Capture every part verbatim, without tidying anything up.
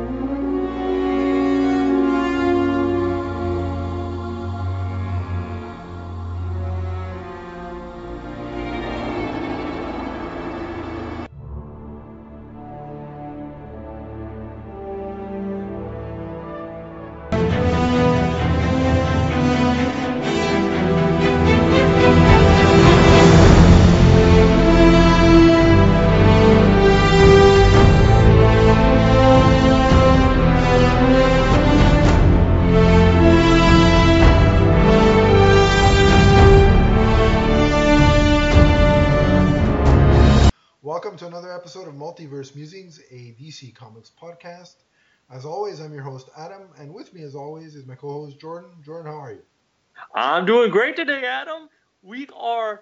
Welcome to another episode of Multiverse Musings, a D C Comics podcast. As always, I'm your host, Adam, and with me, as always, is my co-host, Jordan. Jordan, how are you? I'm doing great today, Adam. We are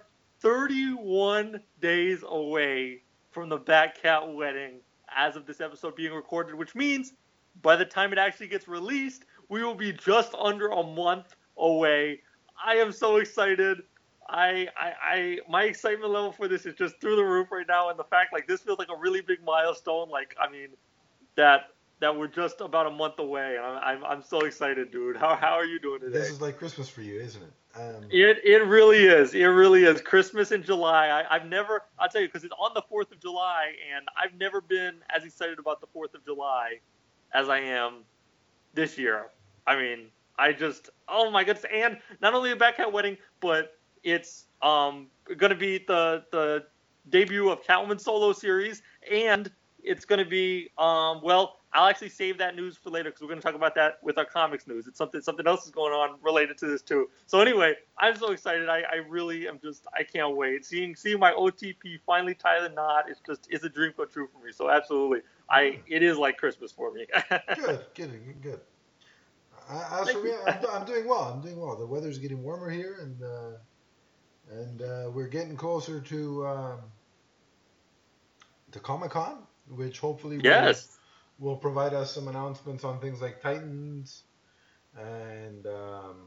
thirty-one days away from the Batcat wedding as of this episode being recorded, which means by the time it actually gets released, we will be just under a month away. I am so excited. I, I, I, my excitement level for this is just through the roof right now, and the fact like this feels like a really big milestone. Like, I mean, that that we're just about a month away, and I'm, I'm, I'm so excited, dude. How, how are you doing today? This is like Christmas for you, isn't it? Um, It it really is. It really is. Christmas in July. I, I've never. I'll tell you because it's on the Fourth of July, and I've never been as excited about the Fourth of July as I am this year. I mean, I just. Oh my goodness! And not only a Batcat wedding, but it's um going to be the the debut of Catwoman solo series, and it's going to be um well. I'll actually save that news for later because we're going to talk about that with our comics news. It's something something else is going on related to this too. So anyway, I'm so excited. I, I really am just I can't wait. Seeing seeing my O T P finally tie the knot. It's just it's a dream come true for me. So absolutely, I it is like Christmas for me. good, good, good. Uh, as for me, I'm, I'm doing well. I'm doing well. The weather's getting warmer here, and uh, and uh, we're getting closer to um, to Comic Con, which hopefully will, Yes. will provide us some announcements on things like Titans and um,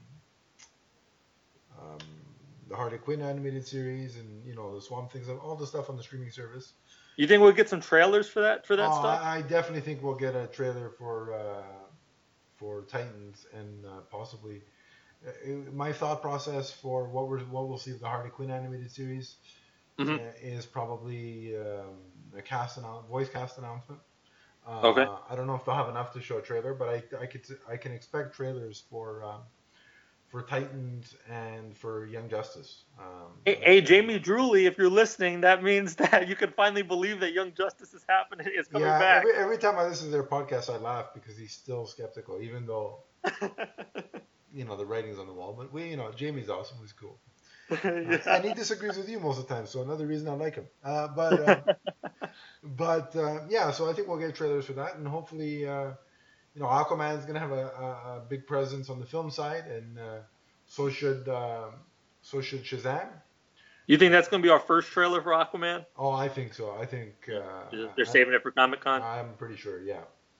um, the Harley Quinn animated series, and you know the Swamp Things, and all the stuff on the streaming service. You think we'll get some trailers for that for that Oh, stuff? I, I definitely think we'll get a trailer for uh, for Titans and uh, possibly. Uh, my thought process for what we're what we'll see of the Harley Quinn animated series Mm-hmm. uh, is probably um, a cast annou- voice cast announcement. Uh, Okay. I don't know if they'll have enough to show a trailer, but I, I could I can expect trailers for um, for Titans and for Young Justice. Um, Hey, hey, Jamie Drewley, if you're listening, that means that you can finally believe that Young Justice is happening. It's coming yeah, back. every every time I listen to their podcast, I laugh because he's still skeptical, even though you know the writing's on the wall. But we, you know, Jamie's awesome. He's cool. Uh, Yeah. and he disagrees with you most of the time, so another reason I like him. Uh, but uh, but uh, yeah, so I think we'll get trailers for that, and hopefully, uh, you know, Aquaman's gonna have a, a, a big presence on the film side, and uh, so should uh, so should Shazam. You think that's going to be our first trailer for Aquaman? Oh, I think so. I think uh, They're I, saving it for Comic Con. I'm pretty sure. Yeah.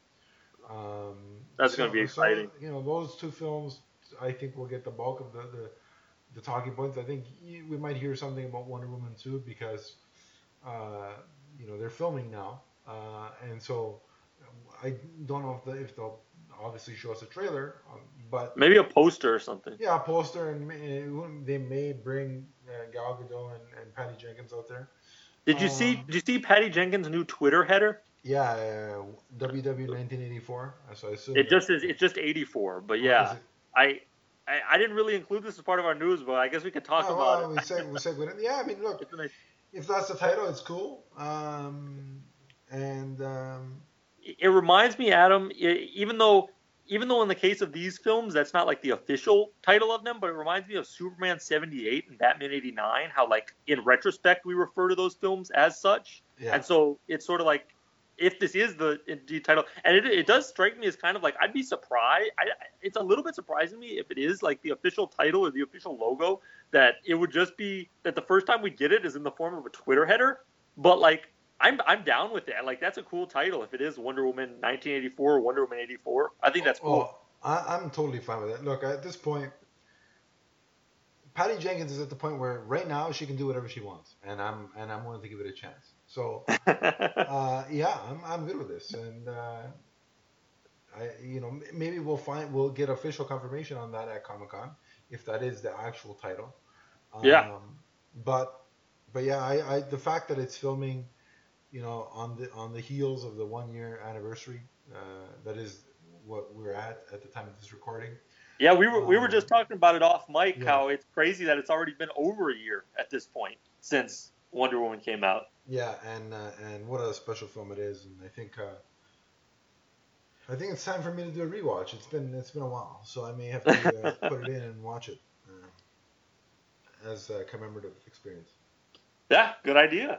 Um, That's so, going to be so exciting. you know, those two films, I think will get the bulk of the, the the talking points. I think we might hear something about Wonder Woman too because uh, you know they're filming now, uh, and so I don't know if, the, if they'll obviously show us a trailer, um, but Maybe a poster or something. yeah, a poster, and may, they may bring uh, Gal Gadot and, and Patty Jenkins out there. Did you see? Um, Did you see Patty Jenkins' new Twitter header? yeah, uh, W W nineteen eighty-four. So I assume It that, just is. It's just eighty-four. But oh, is yeah, it? I, I I didn't really include this as part of our news, but I guess we could talk Oh, about well, we it. seg we segued in. Yeah, I mean, look, It's a nice, if that's the title, it's cool. Um, and um, it reminds me, Adam, e- even though even though in the case of these films, that's not like the official title of them, but it reminds me of Superman seventy-eight and Batman eighty-nine, how like in retrospect we refer to those films as such. yeah, And so it's sort of like if this is the indeed title, and it, it does strike me as kind of like I'd be surprised. I, it's a little bit surprising me if it is like the official title or the official logo that it would just be that the first time we get it is in the form of a Twitter header. But like I'm I'm down with it. Like that's a cool title if it is Wonder Woman nineteen eighty-four or Wonder Woman eighty-four. I think that's cool. oh, I, I'm totally fine with it. Look, at this point, Patty Jenkins is at the point where right now she can do whatever she wants, and I'm and I'm willing to give it a chance. So, uh, yeah, I'm I'm good with this, and uh, I, you know, maybe we'll find we'll get official confirmation on that at Comic Con if that is the actual title. Yeah. Um, but but yeah, I, I the fact that it's filming, you know, on the on the heels of the one year anniversary, uh, that is what we're at at the time of this recording. Yeah, we were we were Um, just talking about it off mic yeah, how it's crazy that it's already been over a year at this point since Wonder Woman came out. yeah, and uh, and what a special film it is, and I think uh, I think it's time for me to do a rewatch. It's been it's been a while, so I may have to uh, put it in and watch it uh, as a commemorative experience. Yeah, good idea.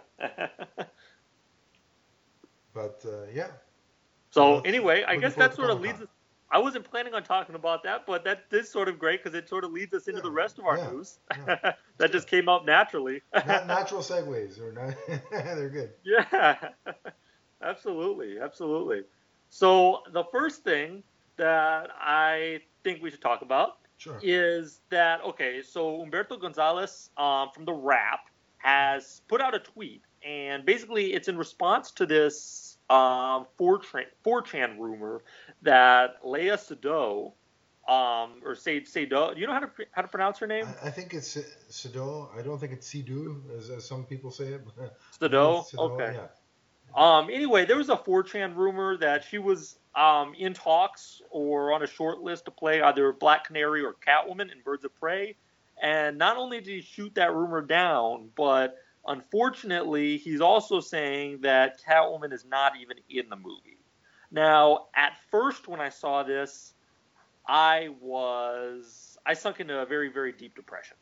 But uh, yeah, so So that's anyway, I looking guess forward that to sort of Comic Con. leads us. I wasn't planning on talking about that, but that is sort of great because it sort of leads us into Yeah, the rest of our yeah, news. yeah. It's That good. just came up naturally. Not natural segues or not. They're good. Yeah, absolutely, absolutely. So the first thing that I think we should talk about Sure. is that okay, so Humberto Gonzalez um, from the Wrap has put out a tweet, and basically it's in response to this um, four chan rumor that Leia Sado, um, or say Sado, do you know how to how to pronounce her name? I, I think it's Sado. I don't think it's Sidu, as, as some people say it. I think Sado, it's Sado. okay. Yeah. Um, anyway, there was a four chan rumor that she was um, in talks or on a short list to play either Black Canary or Catwoman in Birds of Prey. And not only did he shoot that rumor down, but unfortunately, he's also saying that Catwoman is not even in the movie. Now, at first, when I saw this, I was I sunk into a very, very deep depression.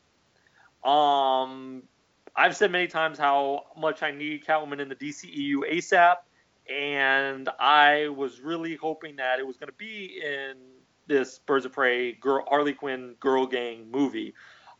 Um, I've said many times how much I need Catwoman in the D C E U ASAP, and I was really hoping that it was going to be in this Birds of Prey girl, Harley Quinn girl gang movie.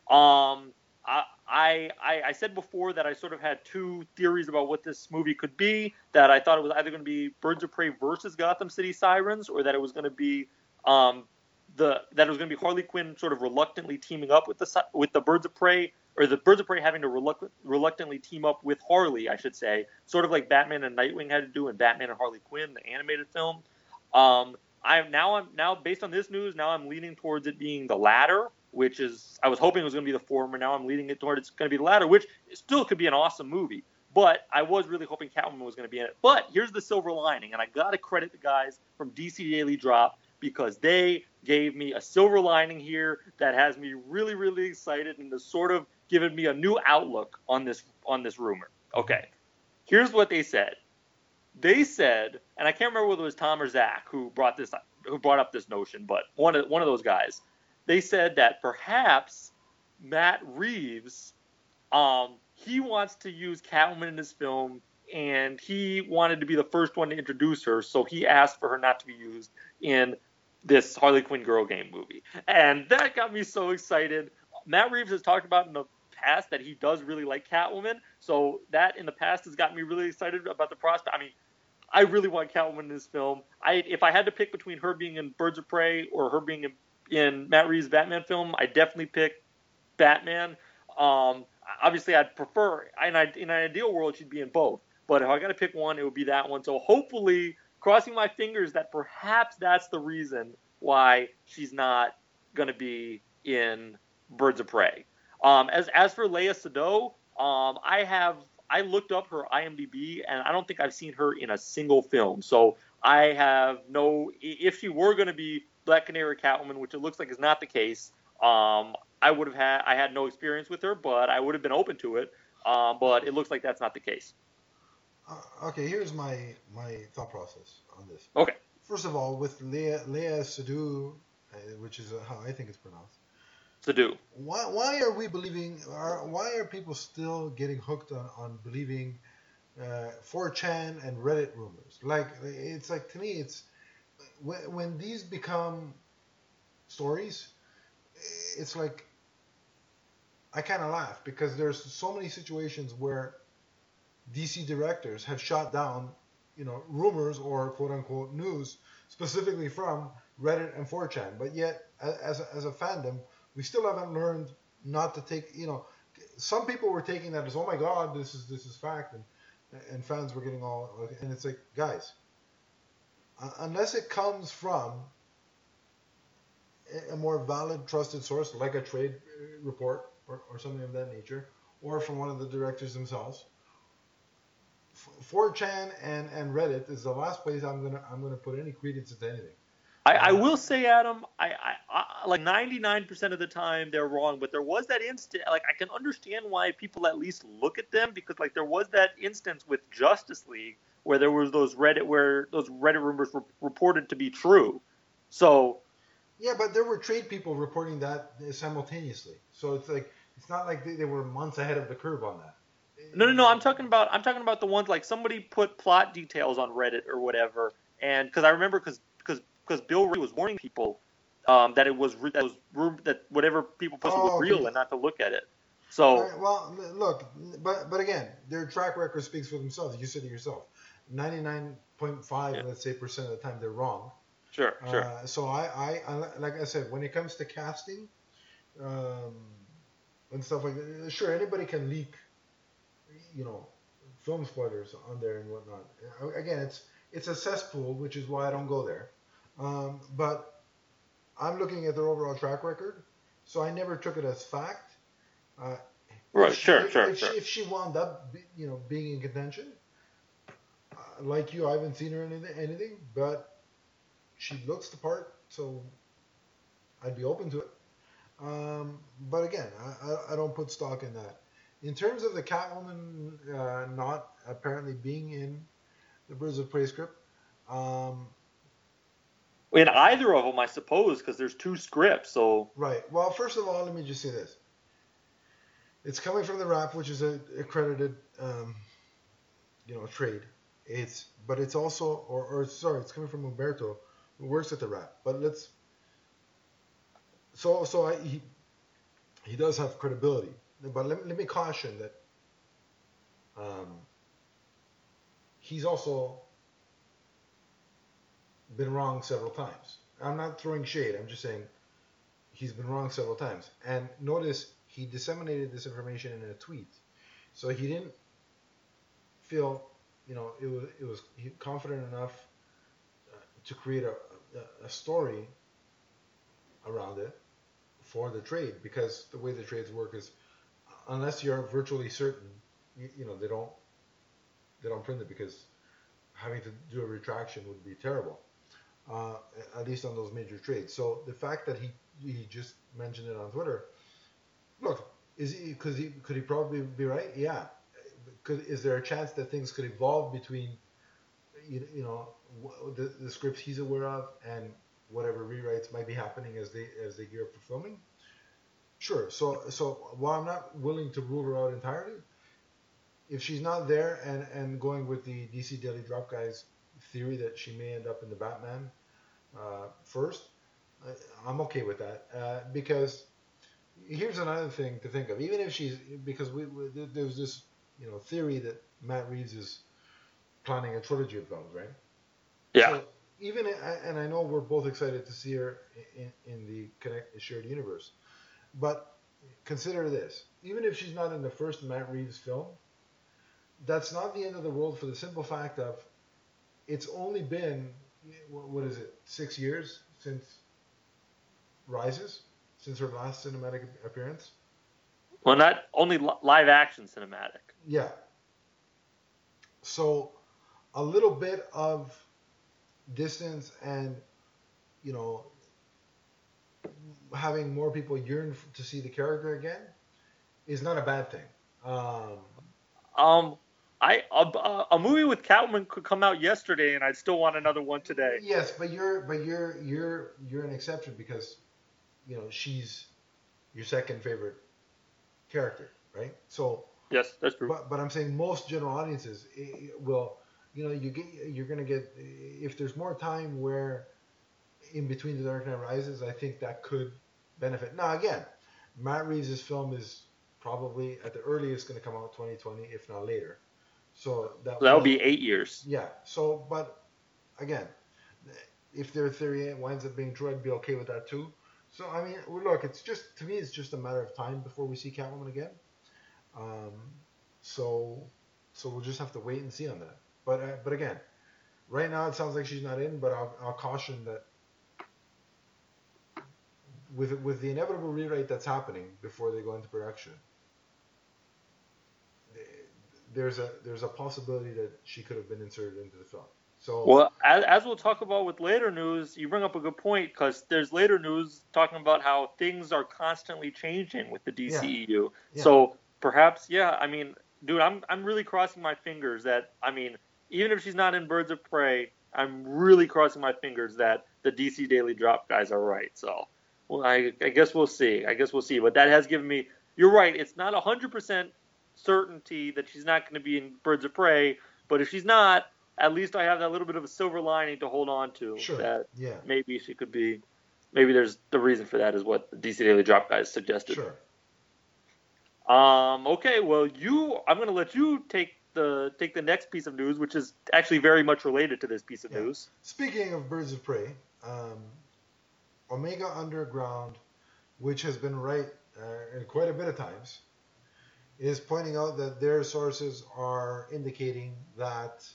Um, I, I I said before that I sort of had two theories about what this movie could be. That I thought it was either going to be Birds of Prey versus Gotham City Sirens, or that it was going to be um, the that it was going to be Harley Quinn sort of reluctantly teaming up with the with the Birds of Prey, or the Birds of Prey having to reluct, reluctantly team up with Harley, I should say, sort of like Batman and Nightwing had to do in Batman and Harley Quinn, the animated film. Um, I now I'm now based on this news, now I'm leaning towards it being the latter, which is I was hoping it was going to be the former. Now I'm leaning it toward it's going to be the latter, which still could be an awesome movie. But I was really hoping Catwoman was going to be in it. But here's the silver lining, and I got to credit the guys from D C Daily Drop because they gave me a silver lining here that has me really, really excited and has sort of given me a new outlook on this on this rumor. Okay, here's what they said. They said, and I can't remember whether it was Tom or Zach who brought this who brought up this notion, but one of one of those guys. They said that perhaps Matt Reeves, um, he wants to use Catwoman in his film, and he wanted to be the first one to introduce her, so he asked for her not to be used in this Harley Quinn girl game movie. And that got me so excited. Matt Reeves has talked about in the past that he does really like Catwoman, so that in the past has gotten me really excited about the prospect. I mean, I really want Catwoman in this film. I if I had to pick between her being in Birds of Prey or her being in, in Matt Reeves' Batman film, I definitely pick Batman. Um, obviously, I'd prefer in, in an ideal world she'd be in both, but if I got to pick one, it would be that one. So hopefully, crossing my fingers that perhaps that's the reason why she's not going to be in Birds of Prey. Um, as as for Leia Sado, um, I have I looked up her IMDb and I don't think I've seen her in a single film. So I have no. If she were going to be Black Canary Catwoman, which it looks like is not the case, um, I would have had I had no experience with her, but I would have been open to it. Um, but it looks like that's not the case. Uh, okay, here's my my thought process on this. Okay. First of all, with Leia, Leia Sadu, uh, which is uh, how I think it's pronounced. Sadu. Why why are we believing? Are, why are people still getting hooked on on believing uh, four chan and Reddit rumors? Like it's like to me, it's when when these become stories, it's like I kind of laugh because there's so many situations where D C directors have shot down, you know, rumors or quote unquote news specifically from Reddit and four chan. But yet, as a, as a fandom, we still haven't learned not to take, you know, some people were taking that as, oh my God, this is this is fact, and and fans were getting all, and it's like, guys, uh, unless it comes from a more valid, trusted source, like a trade report or, or something of that nature, or from one of the directors themselves. four chan and, and Reddit is the last place I'm gonna I'm gonna put any credence into anything. I, I Uh, will say, Adam, I, I, I like ninety-nine percent of the time they're wrong, but there was that instant. Like I can understand why people at least look at them because like there was that instance with Justice League where there was those Reddit where those Reddit rumors were reported to be true. So yeah, but there were trade people reporting that simultaneously, so it's like it's not like they, they were months ahead of the curve on that. no, no, no. I'm talking about I'm talking about the ones like somebody put plot details on Reddit or whatever, and because I remember because because because Bill Ray was warning people um, that it was re- that was that whatever people posted was Oh, real okay. and not to look at it. All So right, well, look, but but again, their track record speaks for themselves. You said it yourself. ninety-nine point five, yeah, let's say, percent of the time they're wrong. sure, sure. Uh, so I, I, I, like I said, when it comes to casting um, and stuff like that, sure, anybody can leak, you know, film spoilers on there and whatnot. Again, it's it's a cesspool, which is why I don't go there. Um, but I'm looking at their overall track record, so I never took it as fact. Uh, if Right, she sure, if, sure, if she sure. if she wound up, you know, being in contention, uh, like you, I haven't seen her in anything, anything, but she looks the part, so I'd be open to it. Um, but again, I, I, I don't put stock in that. In terms of the Catwoman uh, not apparently being in the Birds of Prey script, um, In either of them, I suppose, because there's two scripts. So right. Well, first of all, let me just say this: it's coming from the Wrap, which is a accredited, um, you know, trade. It's but it's also, or, or sorry, it's coming from Umberto, who works at the Wrap. But let's so so I, he he does have credibility. But let, let me caution that um, he's also been wrong several times. I'm not throwing shade. I'm just saying he's been wrong several times. And notice he disseminated this information in a tweet, so he didn't feel, you know, it was it was confident enough uh, to create a, a, a story around it for the trade, because the way the trades work is unless you're virtually certain, you, you know, they don't they don't print it because having to do a retraction would be terrible. Uh, at least on those major trades. So the fact that he he just mentioned it on Twitter, look, is he could he could he probably be right? Yeah. Could is there a chance that things could evolve between you, you know the, the scripts he's aware of and whatever rewrites might be happening as they as they gear up for filming? Sure. So so while I'm not willing to rule her out entirely, if she's not there and and going with the D C Daily Drop guys theory that she may end up in the Batman uh, first, uh, I'm okay with that uh, because here's another thing to think of. Even if she's because we, we there's this you know theory that Matt Reeves is planning a trilogy of films, right? yeah, So even and I know we're both excited to see her in, in the connect shared universe, but consider this: even if she's not in the first Matt Reeves film, that's not the end of the world for the simple fact of it's only been what is it six years since Rises, since her last cinematic appearance. well, not only li- live action cinematic. Yeah. So a little bit of distance and, you know, having more people yearn to see the character again is not a bad thing. Um, Um, I a, a movie with Catwoman could come out yesterday, and I'd still want another one today. yes, but you're but you're you're you're an exception because you know she's your second favorite character, right? So, Yes, that's true. but but I'm saying most general audiences eh, will, you know, you get you're gonna get if there's more time where in between the Dark Knight Rises, I think that could benefit. Now again, Matt Reeves' film is probably at the earliest going to come out twenty twenty, if not later. So that That would was be eight years. yeah. So but again, if their theory winds up being true, I'd be okay with that too. So I mean, look, it's just to me, it's just a matter of time before we see Catwoman again. Um, so so we'll just have to wait and see on that. But uh, but again, Right now, it sounds like she's not in, but I'll, I'll caution that with with the inevitable rewrite that's happening before they go into production, there's a there's a possibility that she could have been inserted into the film. So Well, as, as we'll talk about with later news, you bring up a good point because there's later news talking about how things are constantly changing with the yeah, D C E U. yeah, So perhaps, yeah, I mean, dude, I'm I'm really crossing my fingers that I mean, even if she's not in Birds of Prey, I'm really crossing my fingers that the D C Daily Drop guys are right. So, well, I I guess we'll see. I guess we'll see. But that has given me. You're right. It's not one hundred percent certainty that she's not going to be in Birds of Prey, but if she's not, at least I have that little bit of a silver lining to hold on to. sure, That yeah, maybe she could be. Maybe there's the reason for that is what the D C Daily Drop guys suggested. sure. Um. Okay. Well, you. I'm going to let you take the take the next piece of news, which is actually very much related to this piece of Yeah. news. Speaking of Birds of Prey, um, Omega Underground, which has been right uh, in quite a bit of times, is pointing out that their sources are indicating that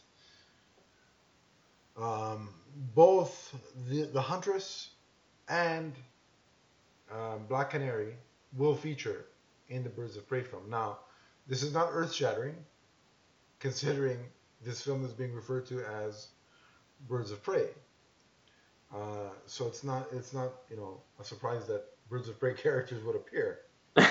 um, both the, the Huntress and um, Black Canary will feature in the Birds of Prey film. Now, this is not earth-shattering, considering this film is being referred to as Birds of Prey. Uh, so it's not it's not you know a surprise that Birds of Prey characters would appear.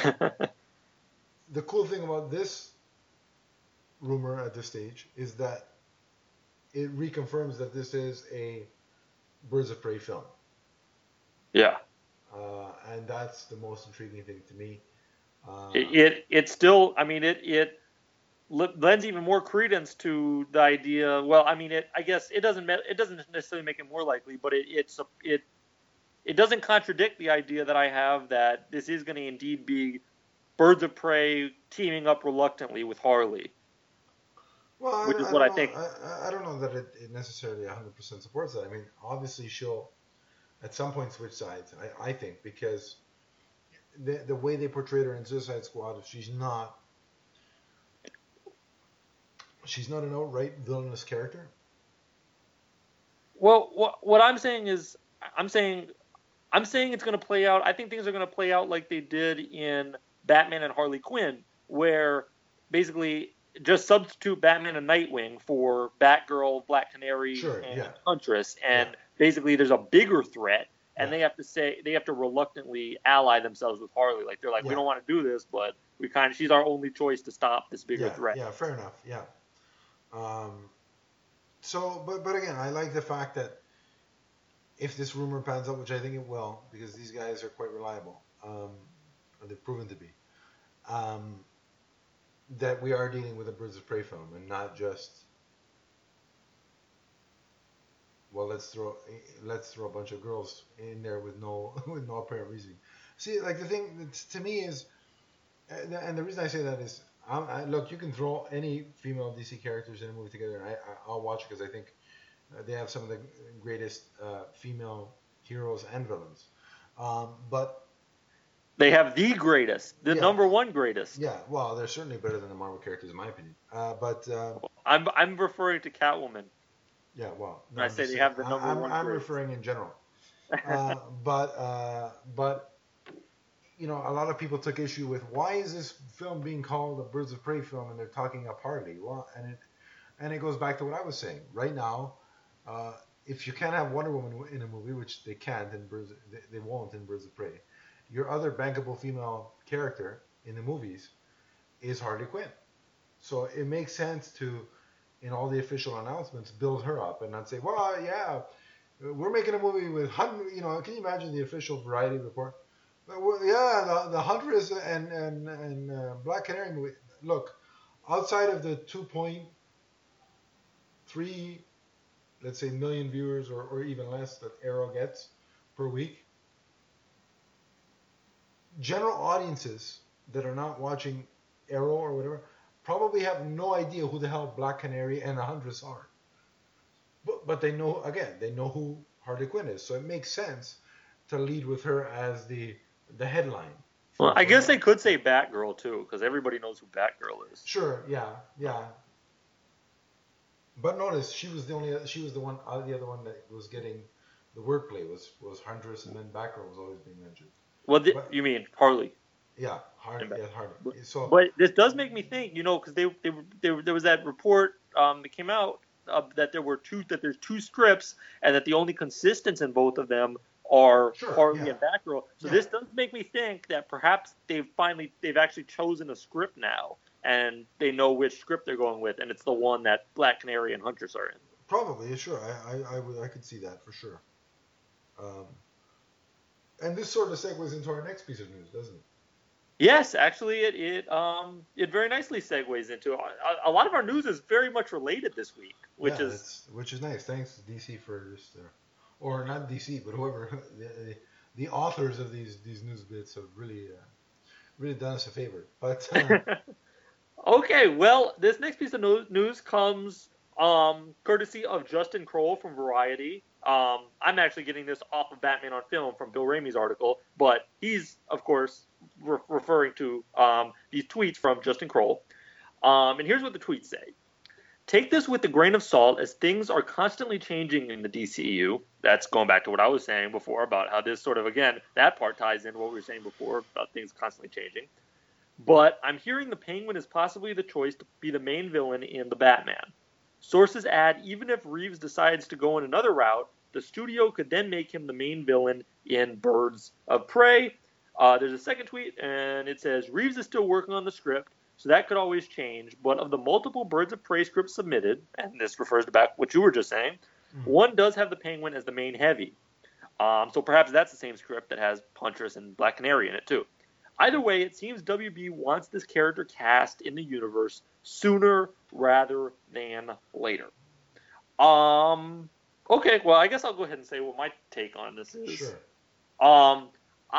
The cool thing about this rumor at this stage is that it reconfirms that this is a Birds of Prey film. Yeah. Uh, and that's the most intriguing thing to me. Uh, It, it it still. I mean, it it lends even more credence to the idea. Well, I mean, it. I guess it doesn't. It doesn't necessarily make it more likely, but it it's it it doesn't contradict the idea that I have that this is going to indeed be Birds of Prey teaming up reluctantly with Harley. well, I, Which is I what don't I know. think. I, I don't know that it, it necessarily one hundred percent supports that. I mean, obviously she'll at some point switch sides. I, I think because the the way they portrayed her in Suicide Squad, she's not she's not an outright villainous character. Well, what what I'm saying is, I'm saying, I'm saying it's going to play out. I think things are going to play out like they did in Batman and Harley Quinn, where basically just substitute Batman and Nightwing for Batgirl, Black Canary, Sure. and Yeah. Huntress, and Yeah. basically there's a bigger threat, and Yeah. they have to say they have to reluctantly ally themselves with Harley. Like they're like, we Yeah. don't want to do this, but we kind of she's our only choice to stop this bigger Yeah. threat. Yeah. Fair enough. Yeah. Um. So, but but again, I like the fact that if this rumor pans out, which I think it will, because these guys are quite reliable, um, or they've proven to be, um, that we are dealing with a Birds of Prey film and not just, well, let's throw let's throw a bunch of girls in there with no with no apparent reason. See, like the thing that's, to me is, and the reason I say that is, I'm, I, look, you can throw any female D C characters in a movie together, and I, I, I'll watch it because I think uh, they have some of the greatest uh, female heroes and villains. Um, but They have the greatest, the yeah, number one greatest. yeah, well, they're certainly better than the Marvel characters in my opinion. Uh, but uh, I'm I'm referring to Catwoman. yeah, well, no, When I I'm say just they saying, have the I, number I'm one I'm greatest. referring in general. Uh, but uh, but you know, a lot of people took issue with why is this film being called a Birds of Prey film and they're talking up Harley? Well, and it and it goes back to what I was saying. Right now, uh, if you can't have Wonder Woman in a movie, which they can't in Birds, they, they won't in Birds of Prey, your other bankable female character in the movies is Harley Quinn. So it makes sense to, in all the official announcements, build her up and not say, well, yeah, we're making a movie with hundred. You know, can you imagine the official Variety report? Well, yeah, the, the Huntress and and and uh, Black Canary movie. Look, outside of the two point three, let's say, million viewers or, or even less that Arrow gets per week, general audiences that are not watching Arrow or whatever probably have no idea who the hell Black Canary and the Huntress are. But but they know, again, they know who Harley Quinn is, so it makes sense to lead with her as the the headline. Well, For, I for guess her. they could say Batgirl too, because everybody knows who Batgirl is. Sure, yeah, yeah, But notice she was the only she was the one uh, the other one that was getting the wordplay was was Huntress, and then Batgirl was always being mentioned. Well, th- But you mean Harley? yeah, hard yeah harder. But, So but this does make me think, you know, because they, they, they, there was that report um, that came out uh, that there were two that there's two scripts and that the only consistents in both of them are sure, Harley yeah, and Batgirl. So yeah, this does make me think that perhaps they've finally they've actually chosen a script now and they know which script they're going with, and it's the one that Black Canary and Huntress are in. probably sure. I I I, would, I could see that for sure. Um, and this sort of segues into our next piece of news, doesn't it? Yes, actually, it it um it very nicely segues into a, a lot of our news is very much related this week, which Yeah, is that's which is nice. Thanks D C for just, uh, or not D C, but whoever the, the authors of these these news bits have really uh, really done us a favor. But uh, okay. Well, this next piece of news comes um courtesy of Justin Kroll from Variety. Um, I'm actually getting this off of Batman on Film from Bill Ramey's article, but he's of course re- referring to um, these tweets from Justin Kroll. Um, and here's what the tweets say. Take this with a grain of salt as things are constantly changing in the D C E U. That's going back to what I was saying before about how this sort of, again, that part ties into what we were saying before about things constantly changing. But I'm hearing the Penguin is possibly the choice to be the main villain in the Batman. Sources add even if Reeves decides to go in another route, the studio could then make him the main villain in Birds of Prey. Uh, there's a second tweet, and it says, Reeves is still working on the script, so that could always change. But of the multiple Birds of Prey scripts submitted, and this refers to back what you were just saying, mm. one does have the Penguin as the main heavy. Um, so perhaps that's the same script that has Huntress and Black Canary in it, too. Either way, it seems W B wants this character cast in the universe sooner rather than later. Um, okay, well, I guess I'll go ahead and say what my take on this is. Sure. Um,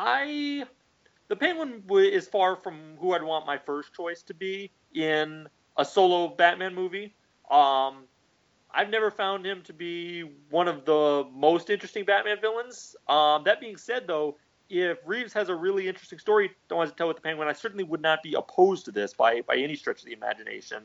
I, the Penguin is far from who I'd want my first choice to be in a solo Batman movie. Um, I've never found him to be one of the most interesting Batman villains. Um, that being said, though, if Reeves has a really interesting story don't want to tell with the Penguin, I certainly would not be opposed to this by by any stretch of the imagination.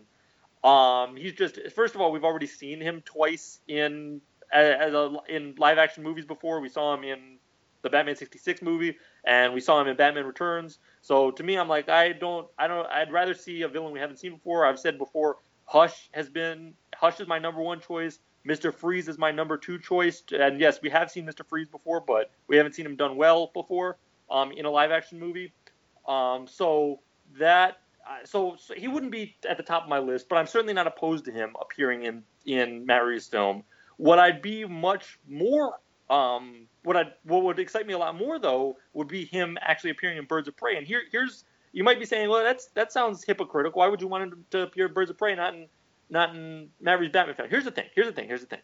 Um, he's just first of all, we've already seen him twice in as a, in live action movies before. We saw him in the Batman sixty-six movie, and we saw him in Batman Returns. So to me, I'm like, I don't, I don't, I'd rather see a villain we haven't seen before. I've said before, Hush has been Hush is my number one choice. Mister Freeze is my number two choice. And yes, we have seen Mister Freeze before, but we haven't seen him done well before um, in a live-action movie. Um, so that so, so he wouldn't be at the top of my list, but I'm certainly not opposed to him appearing in, in Matt Reeves' film. What I'd be much more um, what I what would excite me a lot more, though, would be him actually appearing in Birds of Prey. And here here's you might be saying, well, that's that sounds hypocritical. Why would you want him to appear in Birds of Prey, not in not in Matt Reeves' Batman film? Here's the thing. Here's the thing. Here's the thing.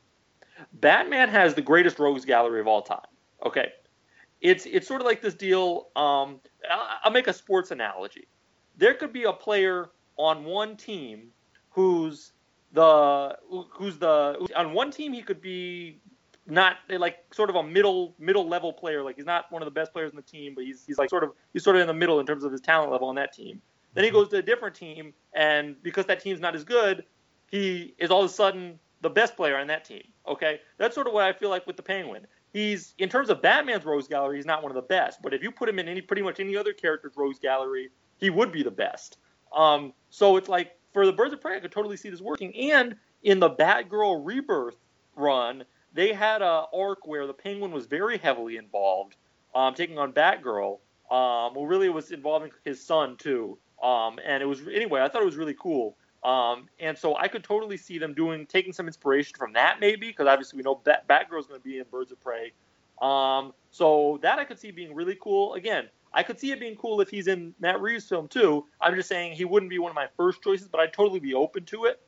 Batman has the greatest rogues gallery of all time. Okay, it's it's sort of like this deal. Um, I'll make a sports analogy. There could be a player on one team who's the who's the on one team he could be not like sort of a middle middle level player. Like he's not one of the best players on the team, but he's he's like sort of he's sort of in the middle in terms of his talent level on that team. Then he goes to a different team, and because that team's not as good, he is all of a sudden the best player on that team. Okay, that's sort of what I feel like with the Penguin. He's in terms of Batman's rogues gallery, he's not one of the best. But if you put him in any pretty much any other character's rogues gallery, he would be the best. Um, so it's like for the Birds of Prey, I could totally see this working. And in the Batgirl Rebirth run, they had a arc where the Penguin was very heavily involved, um, taking on Batgirl. Um, well, really, it was involving his son too. Um, and it was anyway, I thought it was really cool. Um, and so I could totally see them doing taking some inspiration from that, maybe, because obviously we know Bat- Batgirl's going to be in Birds of Prey. Um, so that I could see being really cool. Again, I could see it being cool if he's in Matt Reeves' film too. I'm just saying he wouldn't be one of my first choices, but I'd totally be open to it.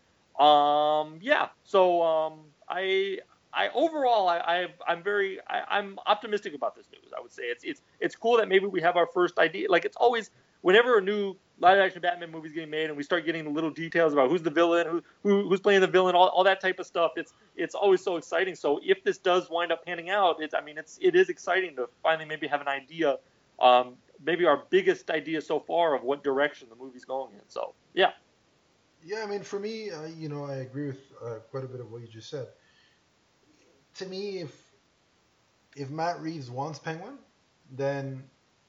Um, yeah. So um, I, I overall, I, I I'm very, I, I'm optimistic about this news. I would say it's it's it's cool that maybe we have our first idea. Like it's always whenever a new live-action Batman movie is getting made, and we start getting the little details about who's the villain, who, who who's playing the villain, all, all that type of stuff. It's it's always so exciting. So if this does wind up panning out, it's I mean it's it is exciting to finally maybe have an idea, um, maybe our biggest idea so far of what direction the movie's going in. So yeah. Yeah, I mean, for me, uh, you know, I agree with uh, quite a bit of what you just said. To me, if if Matt Reeves wants Penguin, then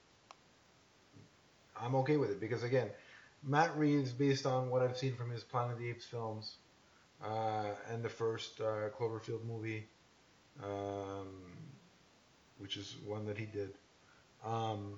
I'm okay with it because again, Matt Reeves, based on what I've seen from his Planet of the Apes films uh, and the first uh, Cloverfield movie, um, which is one that he did, um,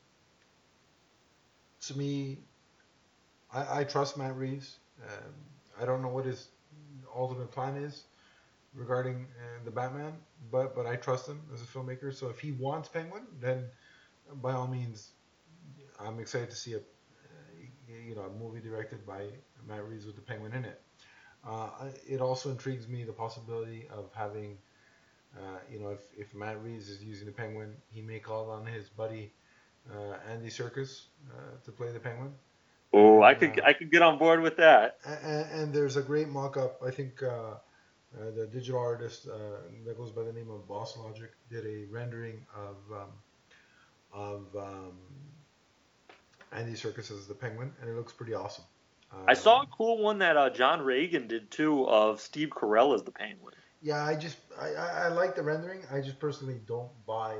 to me, I, I trust Matt Reeves. Um, I don't know what his ultimate plan is regarding uh, the Batman, but but I trust him as a filmmaker. So if he wants Penguin, then by all means, I'm excited to see a uh, you know a movie directed by Matt Reeves with the Penguin in it. Uh, it also intrigues me the possibility of having uh, you know if, if Matt Reeves is using the Penguin, he may call on his buddy uh, Andy Serkis uh, to play the Penguin. Oh, I And, could uh, I could get on board with that. and and there's a great mock-up. I think uh, uh, the digital artist uh, that goes by the name of Boss Logic did a rendering of um, of um, Andy Serkis as the Penguin, and it looks pretty awesome. I saw a Um, cool one that uh, John Reagan did too of Steve Carell as the Penguin. yeah, I just I, I, I like the rendering. I just personally don't buy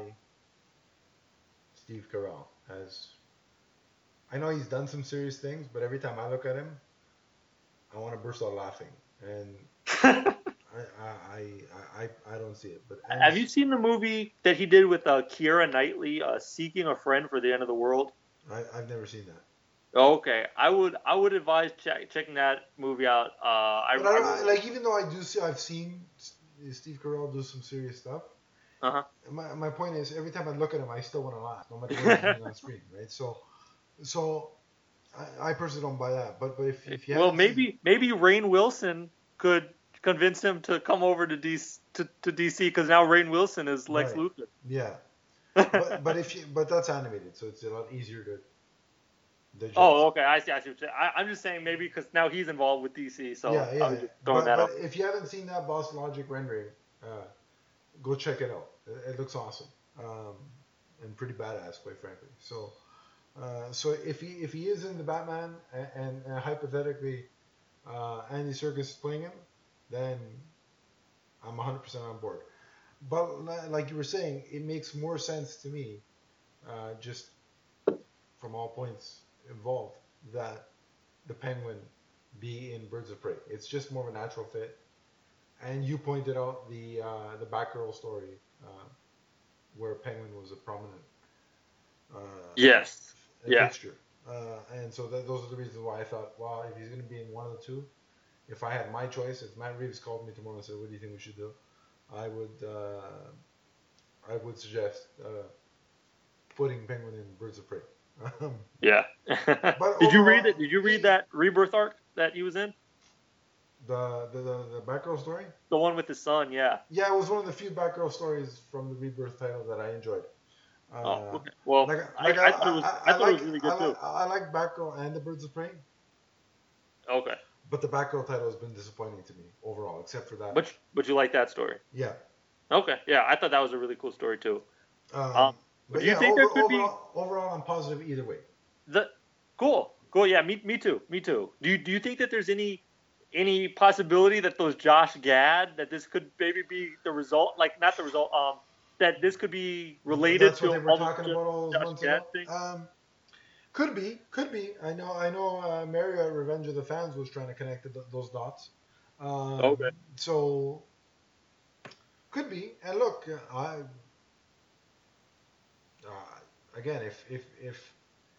Steve Carell as. I know he's done some serious things, but every time I look at him, I want to burst out laughing, and I I, I, I, I don't see it. But Andy, Have you seen the movie that he did with uh, Keira Knightley, uh, Seeking a Friend for the End of the World? I, I've never seen that. Okay, I would I would advise check, checking that movie out. Uh, I, But I I don't I- really like even though I do see I've seen Steve Carell do some serious stuff. uh My, my point is every time I look at him, I still want to laugh, no matter what he's huh. doing on screen, right? So so I, I personally don't buy that. But but if if you Well, haven't seen, maybe maybe Rainn Wilson could convince him to come over to D C to, to D C because now Rainn Wilson is Lex right, Luthor. yeah, but but if you but that's animated, so it's a lot easier to Oh, digest. okay. I see. I see. What you're saying. I, I'm just saying maybe because now he's involved with D C, so Yeah, I yeah. was just throwing But that but out. if you haven't seen that Boss Logic rendering, uh, go check it out. It, it looks awesome, um, and pretty badass, quite frankly. So uh, so if he if he is in the Batman and, and, and hypothetically uh, Andy Serkis is playing him, then I'm one hundred percent on board. But like you were saying, it makes more sense to me, uh, just from all points involved, that the Penguin be in Birds of Prey. It's just more of a natural fit. And you pointed out the uh, the Batgirl story, uh, where Penguin was a prominent Yes. uh, Yeah. fixture. Uh, and so that, those are the reasons why I thought, well, if he's going to be in one of the two, if I had my choice, if Matt Reeves called me tomorrow and said, "What do you think we should do?" I would uh, I would suggest uh, putting Penguin in Birds of Prey. Um, Yeah. but Did you read overall, it? Did you read he that Rebirth arc that he was in? the the the, the Batgirl story. The one with his son. Yeah. Yeah, it was one of the few Batgirl stories from the Rebirth title that I enjoyed. Oh, Uh, okay. Well, like I, like I, I thought it was I, I I thought it like was really I good like too. I like Batgirl and the Birds of Prey, Okay. but the Batgirl title has been disappointing to me overall, except for that. But but you like that story? Yeah. Okay. Yeah, I thought that was a really cool story too. Um, Um, but do you yeah, think there over, could be overall overall I'm positive either way. the cool? Cool. Yeah. Me me too. Me too. Do you do you think that there's any any possibility that those Josh Gad that this could maybe be the result? Like not the result. Um, that this could be related That's what to they were all the talking J- about all those Josh months Gad ago. things. Um, could be, could be. I know, I know. Uh, Mario at Revenge of the Fans was trying to connect the, those dots. Okay. Um, so could be. And look, uh, I uh, again, if if if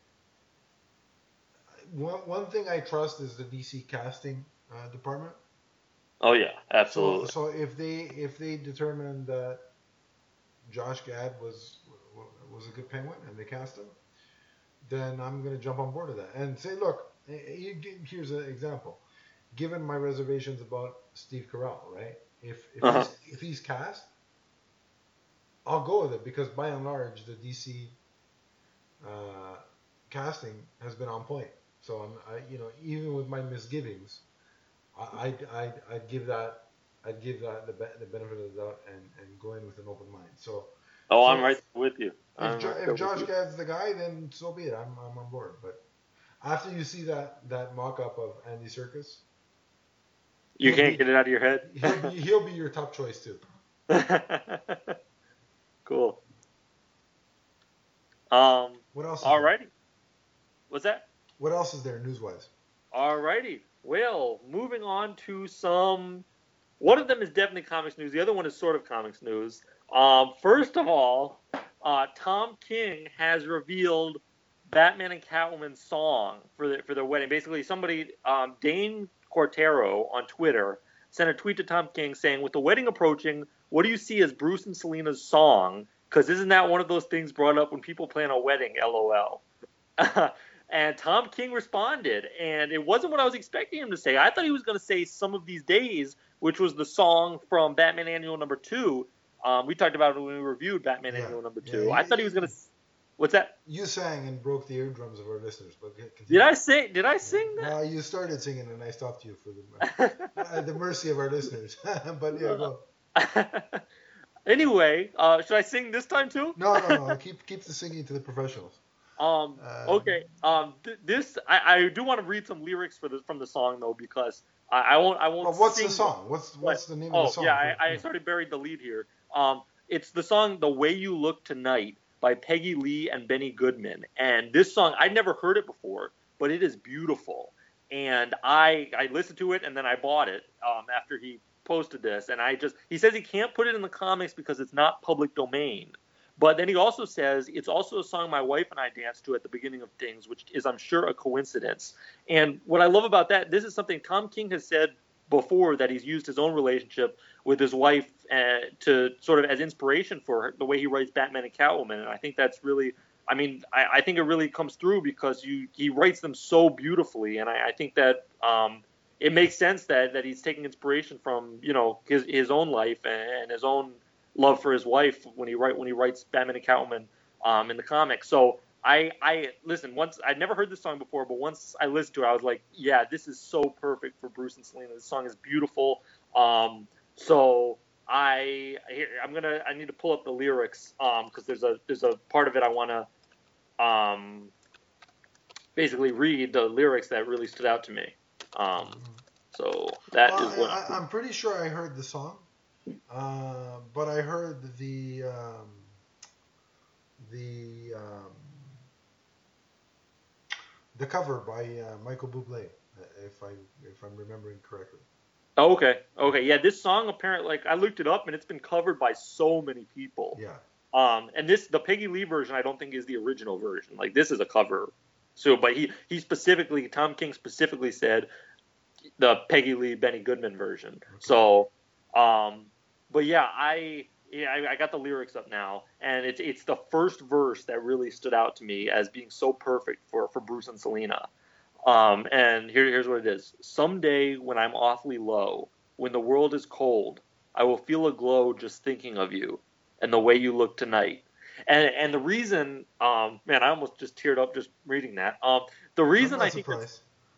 one one thing I trust is the D C casting uh, department. Oh yeah, So absolutely. so if they if they determine that Josh Gad was was a good Penguin and they cast him, then I'm going to jump on board with that and say, look, here's an example. Given my reservations about Steve Carell, right? If if Uh-huh. he's if he's cast, I'll go with it because by and large the D C uh, casting has been on point. So I'm, I, you know, even with my misgivings, I, I'd, I'd, I'd give that I'd give that the, be- the benefit of the doubt and, and go in with an open mind. So Oh, I'm so right there with you. if I'm jo- right if there with Josh you. Gad's the guy, then so be it. I'm I'm on board. But After you see that, that mock-up of Andy Serkis, You he'll can't be- get it out of your head. he'll be he'll be your top choice too. Cool. Um. What else? Is Alrighty. What's that? What else is there news-wise? Alrighty. Well, moving on to some. One of them is definitely comics news. The other one is sort of comics news. Um, first of all, uh, Tom King has revealed Batman and Catwoman's song for the, for their wedding. Basically, somebody, um, Dane Cortero on Twitter, sent a tweet to Tom King saying, "With the wedding approaching, what do you see as Bruce and Selina's song? Because isn't that one of those things brought up when people plan a wedding? LOL." And Tom King responded, and it wasn't what I was expecting him to say. I thought he was going to say "Some of These Days," which was the song from Batman Annual Number Two. Um, we talked about it when we reviewed Batman Yeah. Annual Number Yeah, Two. he- I thought he was going to. What's that? You sang and broke the eardrums of our listeners, but continue. Did I say? Did I sing that? No, you started singing and I stopped you for the uh, the mercy of our listeners. But yeah, go. Anyway, uh, should I sing this time too? No, no, no. Keep keep the singing to the professionals. Um, Uh, okay. Um, th- this I, I do want to read some lyrics for the from the song though, because I, I won't I won't. Well, what's sing the song? What's what's the name oh, of the song? yeah, I, I sort of buried the lead here. Um, it's the song "The Way You Look Tonight" by Peggy Lee and Benny Goodman, and this song I'd never heard it before, but it is beautiful. And I I listened to it and then I bought it um, after he posted this, and I just he says he can't put it in the comics because it's not public domain. But then he also says it's also a song my wife and I danced to at the beginning of things, which is, I'm sure, a coincidence. And what I love about that, this is something Tom King has said before, that he's used his own relationship with his wife uh, to sort of as inspiration for the way he writes Batman and Catwoman. And I think that's really, I mean, I, I think it really comes through because you he writes them so beautifully. And I, I think that um, it makes sense that, that he's taking inspiration from, you know, his, his own life and his own love for his wife when he write when he writes Batman and Catwoman um, in the comics. So I I listen once I'd never heard this song before, but once I listened to it, I was like, yeah, this is so perfect for Bruce and Selina. This song is beautiful. Um, so I here, I'm gonna I need to pull up the lyrics um because there's a there's a part of it I want to um basically read the lyrics that really stood out to me. Um, so that well, is what I, I'm pretty sure I heard the song. Uh, but I heard the um, the um, the cover by uh, Michael Bublé, if I if I'm remembering correctly. Oh, okay. Okay. Yeah, this song apparently, like, I looked it up and it's been covered by so many people. Yeah. Um, and this, the Peggy Lee version, I don't think is the original version. Like, this is a cover. So, but he, he specifically, Tom King specifically said the Peggy Lee, Benny Goodman version. Okay. So, um, but yeah, I, yeah, I, I got the lyrics up now, and it's it's the first verse that really stood out to me as being so perfect for, for Bruce and Selina. Um, and here, here's what it is. Someday when I'm awfully low, when the world is cold, I will feel a glow just thinking of you and the way you look tonight. And and the reason, um, man, I almost just teared up just reading that. Um, the reason I think that's,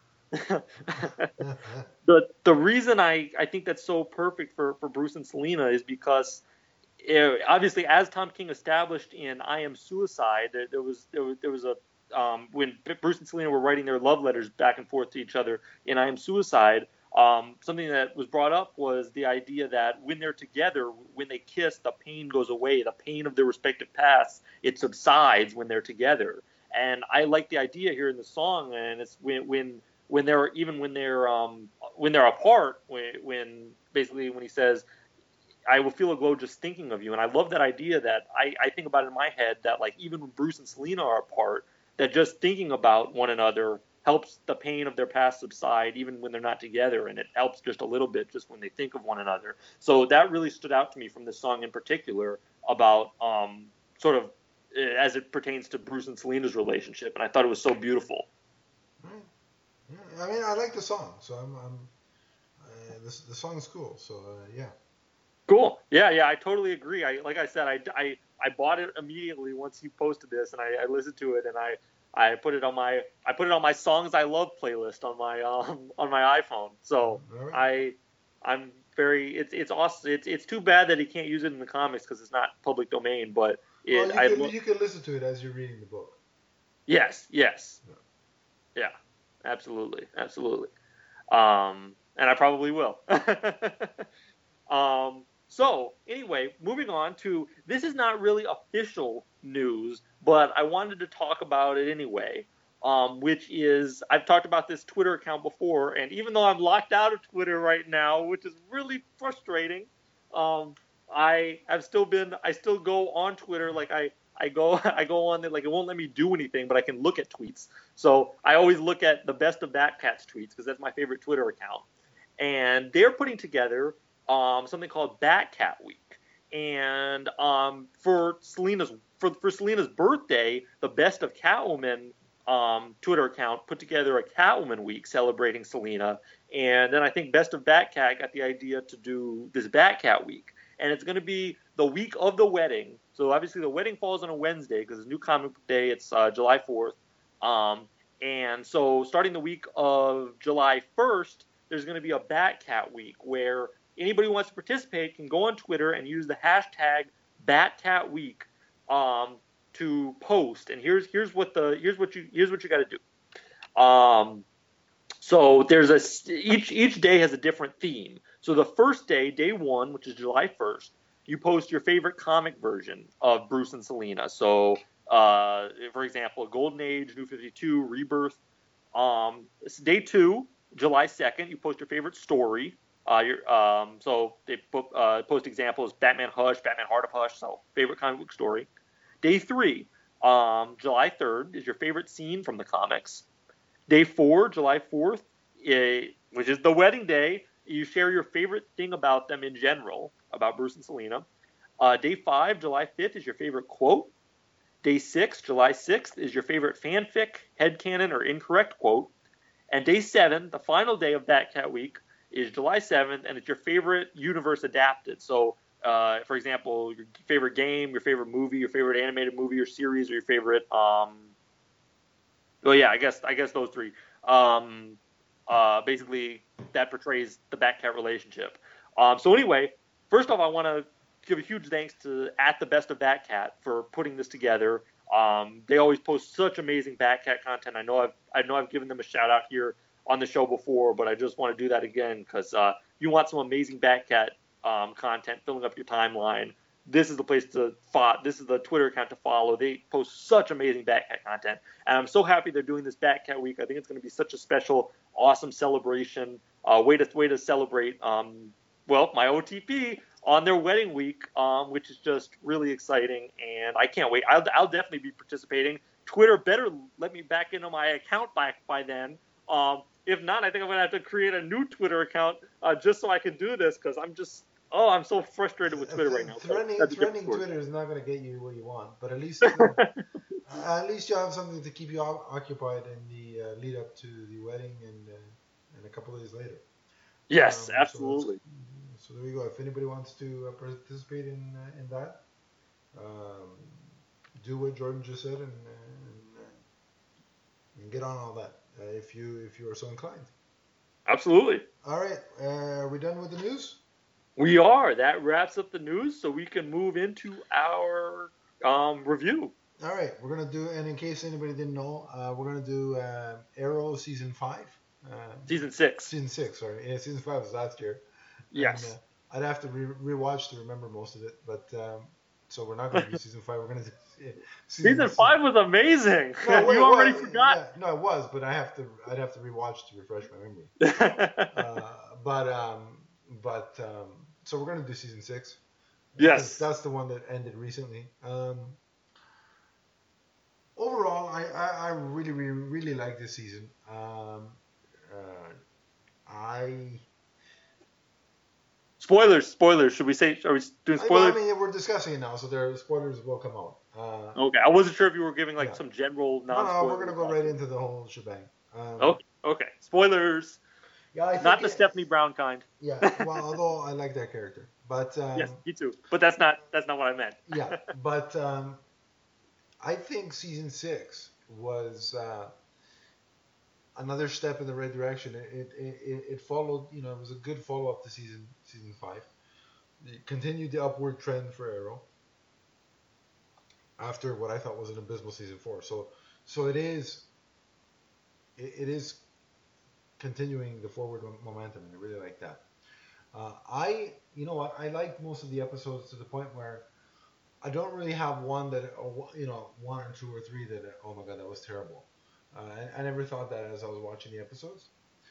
the the reason I, I think that's so perfect for, for Bruce and Selina is because it, obviously, as Tom King established in I Am Suicide, there, there was there was there was a um, when Bruce and Selina were writing their love letters back and forth to each other in I Am Suicide. Um, something that was brought up was the idea that when they're together, when they kiss, the pain goes away. The pain of their respective pasts, it subsides when they're together. And I like the idea here in the song, and it's when when when they're even when they're um, when they're apart, when, when basically when he says, I will feel a glow just thinking of you. And I love that idea that I, I think about it in my head that, like, even when Bruce and Selina are apart, that just thinking about one another helps the pain of their past subside even when they're not together, and it helps just a little bit just when they think of one another. So that really stood out to me from this song in particular about um, sort of as it pertains to Bruce and Selina's relationship, and I thought it was so beautiful. Right. Yeah, I mean, I like the song, so I'm, I'm uh, this, the song's cool, so uh, yeah. Cool. Yeah, yeah, I totally agree. I like I said, I, I, I bought it immediately once he posted this, and I, I listened to it, and I, I put it on my I put it on my songs I love playlist on my um on my iPhone. So right. I I'm very it's it's awesome. It's it's too bad that he can't use it in the comics because it's not public domain. But it, well, you, I can, lo- you can listen to it as you're reading the book. Yes. Yes. Yeah. Yeah, absolutely, absolutely. Um, and I probably will. um, so anyway, moving on to this is not really official news, but I wanted to talk about it anyway. Um, which is I've talked about this Twitter account before, and even though I'm locked out of Twitter right now, which is really frustrating, um, I have still been I still go on Twitter. Like I I go I go on there, like it won't let me do anything, but I can look at tweets. So I always look at the best of Batcats tweets because that's my favorite Twitter account. And they're putting together um, something called Batcat Week. And um, for Selina's for, for Selina's birthday, the Best of Catwoman um, Twitter account put together a Catwoman Week celebrating Selina. And then I think Best of Batcat got the idea to do this Batcat Week. And it's going to be the week of the wedding. So obviously the wedding falls on a Wednesday because it's New Comic Book Day. It's uh, July fourth. Um, and so starting the week of July first, there's going to be a Batcat Week where anybody who wants to participate can go on Twitter and use the hashtag Batcat Week um, to post. And here's here's what the here's what you here's what you got to do. Um, so there's a each each day has a different theme. So the first day, day one, which is July first, you post your favorite comic version of Bruce and Selina. So uh, for example, Golden Age, New fifty-two, Rebirth. Um, day two, July second, you post your favorite story. Uh, your, um, so they put, uh, post examples: Batman Hush, Batman Heart of Hush. So favorite comic book story. Day three, um, July third, is your favorite scene from the comics. Day four, July fourth, eh, which is the wedding day, you share your favorite thing about them in general, about Bruce and Selina. Uh, day five, July fifth, is your favorite quote. Day six, July sixth, is your favorite fanfic, headcanon, or incorrect quote. And day seven, the final day of Batcat Week, is July seventh, and it's your favorite universe adapted. So, uh, for example, your favorite game, your favorite movie, your favorite animated movie or series, or your favorite. Um, well, yeah, I guess I guess those three. Um, uh, basically, that portrays the Batcat relationship. Um, so anyway, first off, I want to give a huge thanks to at the Best of Batcat for putting this together. Um, they always post such amazing Batcat content. I know I've I know I've given them a shout out here on the show before, but I just want to do that again because uh, you want some amazing Batcat um, content filling up your timeline. This is the place to follow. This is the Twitter account to follow. They post such amazing Batcat content, and I'm so happy they're doing this Batcat Week. I think it's going to be such a special, awesome celebration. Uh, way to way to celebrate. Um, well, my O T P on their wedding week, um, which is just really exciting, and I can't wait. I'll, I'll definitely be participating. Twitter better let me back into my account back by then. Um, if not, I think I'm going to have to create a new Twitter account uh, just so I can do this because I'm just, oh, I'm so frustrated with Twitter right now. Threatening, threatening Twitter is not going to get you what you want, but at least uh, at least you have something to keep you occupied in the uh, lead up to the wedding and uh, and a couple of days later. Yes, um, absolutely. So, so there we go. If anybody wants to uh, participate in uh, in that, um, do what Jordan just said and and, uh, and get on all that uh, if you if you are so inclined. Absolutely. All right, uh, are we done with the news? We are. That wraps up the news, so we can move into our um, review. All right, we're gonna do, and in case anybody didn't know, uh, we're gonna do uh, Arrow season five. Uh, season six. Season six, sorry. Yeah, season five was last year. Yes. And, uh, I'd have to re- rewatch to remember most of it, but um, so we're not gonna do season five. We're gonna do yeah, season, season five was amazing. No, you already was, forgot. Yeah, no, it was, but I have to. I'd have to rewatch to refresh my memory. uh, but um, but um, so we're gonna do season six. Yes. That's the one that ended recently. Um, overall, I, I, I really, really, really like this season. Um, uh, I. Spoilers, spoilers. Should we say? Are we doing spoilers? I, I mean, we're discussing it now, so there spoilers will come out. Uh, okay, I wasn't sure if you were giving like yeah. some general non. No, no, we're gonna go right into the whole shebang. Um, okay, okay. Spoilers. Yeah, I think not the it, Stephanie Brown kind. Yeah, well, although I like that character, but um, yes, me too. But that's not that's not what I meant. yeah, but um, I think season six was uh, another step in the right direction. It, it it it followed, you know, it was a good follow up to season season five. It continued the upward trend for Arrow after what I thought was an abysmal season four. So so it is it, it is continuing the forward momentum, and I really like that. Uh, I, you know what, I like most of the episodes to the point where I don't really have one that, you know, one or two or three that, oh my god, that was terrible. Uh, I, I never thought that as I was watching the episodes.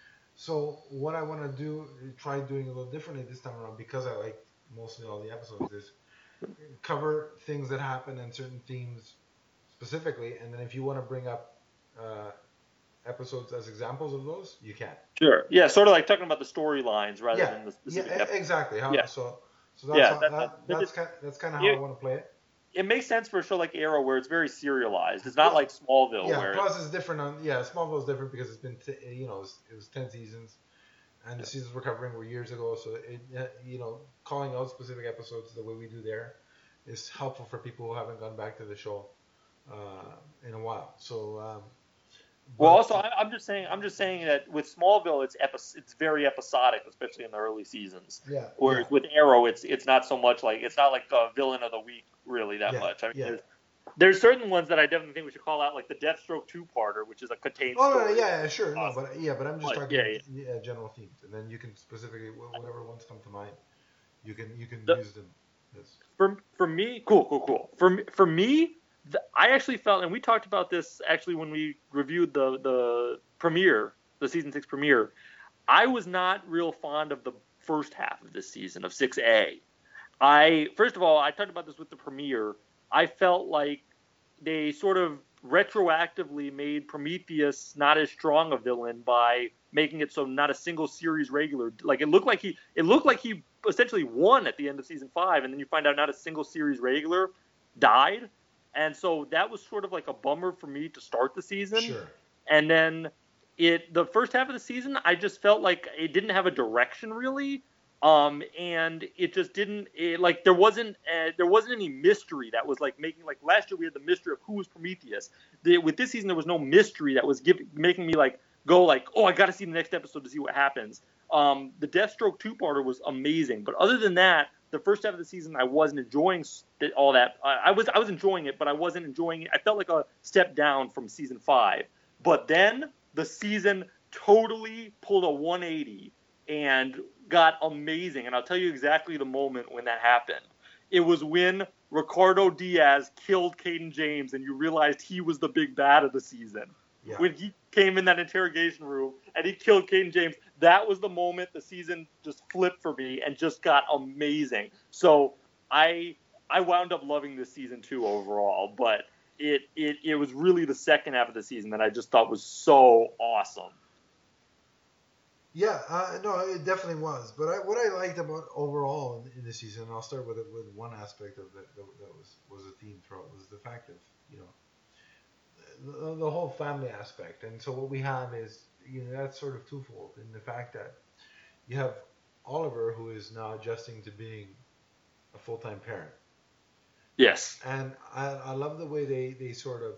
So what I want to do, try doing a little differently this time around, because I like mostly all the episodes, is cover things that happen and certain themes specifically, and then if you want to bring up uh, episodes as examples of those, you can. Sure. Yeah, sort of like talking about the storylines rather Yeah, than the yeah, specific e- episode. exactly. How Yeah, so? So that's yeah. how That, that, that that that's just, kind that's kind of how I it, want to play it. it makes sense for a show like Arrow where it's very serialized. It's not Plus, like Smallville yeah. where Plus, it's different on yeah. Smallville is different because it's been t- you know it was, it was ten seasons, and the seasons we're covering were years ago. So it uh, you know calling out specific episodes the way we do there is helpful for people who haven't gone back to the show uh, in a while. So, um, well, but also I, I'm just saying I'm just saying that with Smallville it's epi- it's very episodic, especially in the early seasons. yeah, yeah, Whereas with Arrow, it's it's not so much like it's not like a villain of the week really that yeah, much. I mean, yeah. there's there's certain ones that I definitely think we should call out, like the Deathstroke two-parter, which is a contained Oh no, no, story. yeah, yeah, sure, no, Awesome. but yeah, but I'm just But talking yeah, yeah. yeah, general themes, and then you can specifically wh- whatever ones come to mind, you can you can The, use them. Yes. for for me, cool, cool, cool. For me- for me, the, I actually felt, and we talked about this actually when we reviewed the the premiere, the season six premiere. I was not real fond of the first half of this season of six A. I first of all, I talked about this with the premiere. I felt like they sort of retroactively made Prometheus not as strong a villain by making it so not a single series regular. Like it looked like he it looked like he essentially won at the end of season five, and then you find out not a single series regular died. And so that was sort of like a bummer for me to start the season. Sure. And then it the first half of the season, I just felt like it didn't have a direction really. Um, and it just didn't it, like there wasn't uh, there wasn't any mystery that was like making like last year we had the mystery of who was Prometheus. The, with this season there was no mystery that was giving making me like go like, oh, I got to see the next episode to see what happens. Um, the Deathstroke two-parter was amazing, but other than that, the first half of the season I wasn't enjoying all that. I, I was I was enjoying it, but I wasn't enjoying it. I felt like a step down from season five. But then the season totally pulled a one eighty and got amazing. And I'll tell you exactly the moment when that happened. It was when Ricardo Diaz killed Caden James and you realized he was the big bad of the season. Yeah. When he came in that interrogation room and he killed Caden James, that was the moment the season just flipped for me and just got amazing. So I I wound up loving this season too overall, but it, it, it was really the second half of the season that I just thought was so awesome. Yeah, uh, no, it definitely was. But I, what I liked about overall in, in this season, and I'll start with it with one aspect of that that, that was was a theme throughout, was the fact of you know the, the whole family aspect. And so what we have is you know that's sort of twofold in the fact that you have Oliver, who is now adjusting to being a full time parent. Yes. And I, I love the way they, they sort of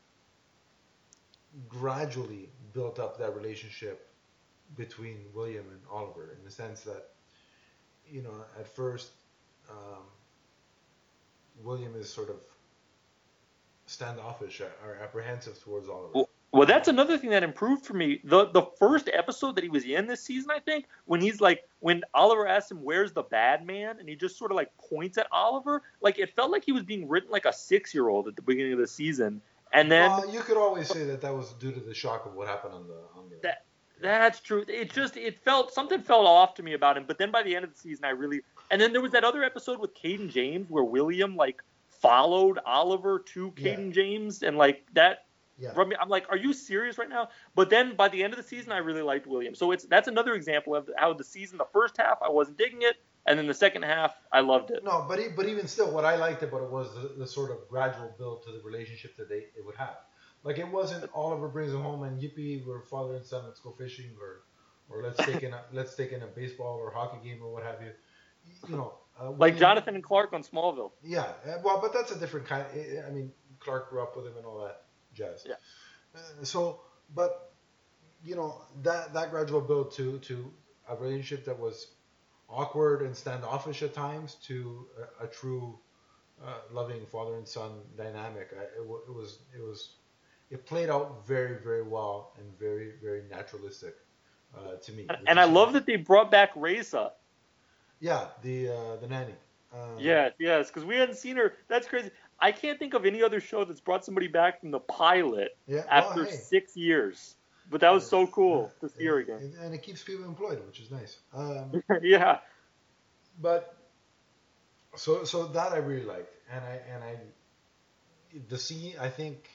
gradually built up that relationship between William and Oliver, in the sense that, you know, at first, um, William is sort of standoffish or apprehensive towards Oliver. Well, well, that's another thing that improved for me. The the first episode that he was in this season, I think, when he's like, when Oliver asks him, where's the bad man? And he just sort of like points at Oliver. Like, it felt like he was being written like a six-year-old at the beginning of the season. And then... Well, you could always say that that was due to the shock of what happened on the... On the that, that's true. It just, it felt, something felt off to me about him. But then by the end of the season, I really... And then there was that other episode with Caden James where William, like, followed Oliver to Caden yeah. James. And, like, that... Yeah. I'm like, are you serious right now? But then by the end of the season, I really liked William. So it's that's another example of how the season, the first half, I wasn't digging it. And then the second half, I loved it. No, but but even still, what I liked about it was the, the sort of gradual build to the relationship that they it would have. Like, it wasn't Oliver brings him home and yippee, we're father and son, let's go fishing, or or let's take in a let's take in a baseball or hockey game or what have you. You know, uh, like William, Jonathan and Clark on Smallville. Yeah, well, but that's a different kind. I mean, Clark grew up with him and all that jazz. Yeah. Uh, so, but you know that that gradual build to to a relationship that was awkward and standoffish at times to a, a true uh, loving father and son dynamic. I, it, it was it was it played out very, very well and very, very naturalistic uh, to me, which And I is love nice. that they brought back Reza. Yeah, the uh, the nanny. Um, Yes, yes, because we hadn't seen her. That's crazy. I can't think of any other show that's brought somebody back from the pilot yeah, well, after hey, six years. But that uh, was so uh, cool to see her again. and, and it keeps people employed, which is nice. Um, Yeah, but so so that I really liked, and I and I the scene I think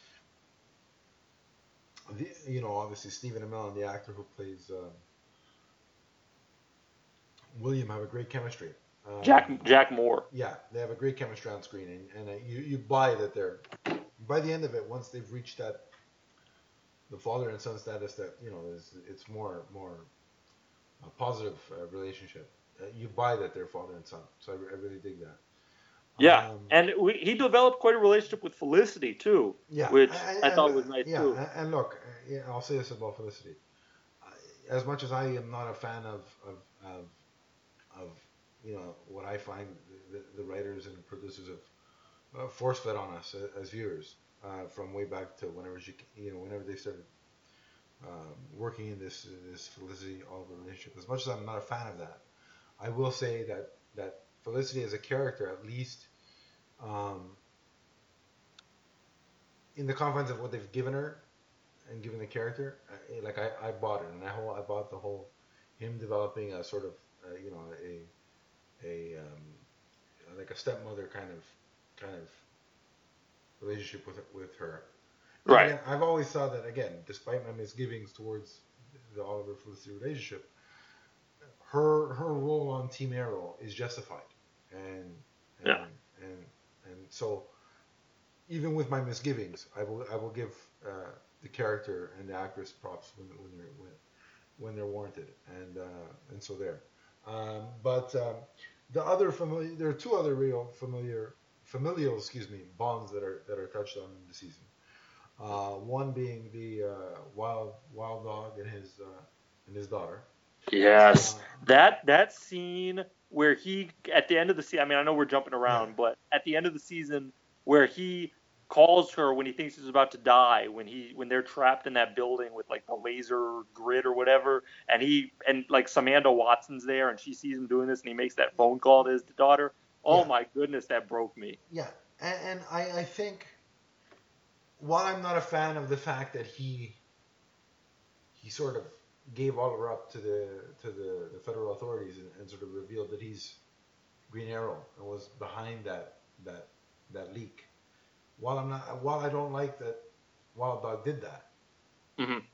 the, you know obviously Stephen Amell, the actor who plays um, William, have a great chemistry. Um, Jack Jack Moore. yeah, they have a great chemistry on screen, and, and uh, you you buy that they're by the end of it, once they've reached that the father and son status, that you know is it's more more a positive uh, relationship. Uh, you buy that they're father and son, so I, I really dig that. Yeah, Um, and we, he developed quite a relationship with Felicity too, yeah, which I and, thought and was nice yeah, too. and, and look, uh, yeah, I'll say this about Felicity. As much as I am not a fan of of of, of you know what I find the, the writers and producers have uh, force fed on us as viewers uh, from way back to whenever she you know whenever they started um, working in this this Felicity Oliver relationship. As much as I'm not a fan of that, I will say that that Felicity as a character, at least um, in the confines of what they've given her and given the character, I, like I, I bought it, and I whole I bought the whole him developing a sort of uh, you know a a um, like a stepmother kind of kind of relationship with with her. And Right, again, I've always thought that again, despite my misgivings towards the Oliver Felicity relationship, her her role on Team Arrow is justified, and yeah, and and and so even with my misgivings, I will I will give uh, the character and the actress props when when they're when, when they're warranted, and uh, and so there. Um, but um, the other familiar, there are two other real familiar familial, excuse me, bonds that are that are touched on in the season. Uh, one being the uh, wild wild dog and his uh, and his daughter. yes, Uh, that that scene where he at the end of the season. I mean, I know we're jumping yeah, around, but at the end of the season where he calls her when he thinks he's about to die, when he when they're trapped in that building with like the laser grid or whatever, and he and like Samantha Watson's there and she sees him doing this and he makes that phone call to his daughter. Oh yeah, my goodness, that broke me. yeah, and, and I, I think while I'm not a fan of the fact that he he sort of gave Oliver up to the to the, the federal authorities and, and sort of revealed that he's Green Arrow and was behind that that that leak. While I'm not, while I don't like that Wild Dog did that, Hmm.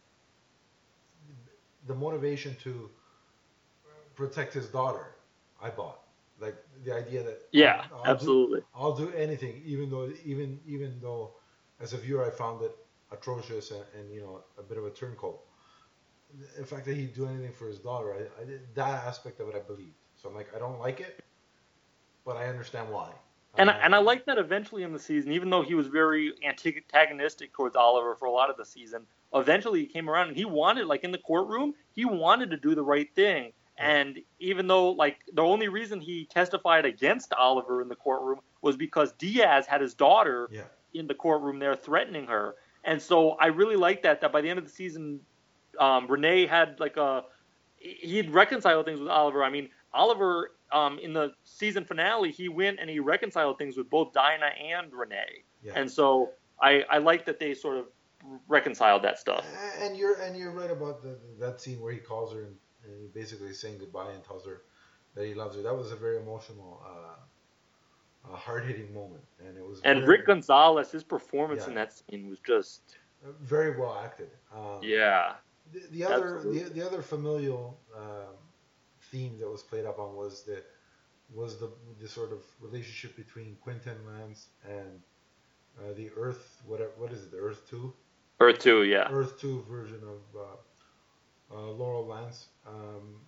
the motivation to protect his daughter, I bought. Like the idea that Yeah, I'll I'll do absolutely. I'll do anything, even though even even though as a viewer I found it atrocious and, and you know a bit of a turncoat. The fact that he'd do anything for his daughter, I, I that aspect of it I believed. So I'm like, I don't like it, but I understand why. And I, and I Um, like that eventually in the season, even though he was very antagonistic towards Oliver for a lot of the season, eventually he came around and he wanted, like in the courtroom, he wanted to do the right thing. yeah, And even though, like, the only reason he testified against Oliver in the courtroom was because Diaz had his daughter yeah, in the courtroom there threatening her. And so I really like that, that by the end of the season, um, Renee had like a he'd reconcile things with Oliver. I mean, Oliver um, in the season finale, he went and he reconciled things with both Dinah and Renee, yeah. and so I I like that they sort of reconciled that stuff. And you're and you're right about the, that scene where he calls her and, and he basically saying goodbye and tells her that he loves her. That was a very emotional, uh, uh, hard hitting moment, and it was And very Rick Gonzalez, his performance yeah, in that scene was just very well acted. Um, yeah, the, the other the, absolutely. the other familial um, theme that was played up on was the was the the sort of relationship between Quentin Lance and uh, the Earth whatever what is it the Earth two Her too, yeah, Earth two version of uh, uh, Laurel Lance. Um,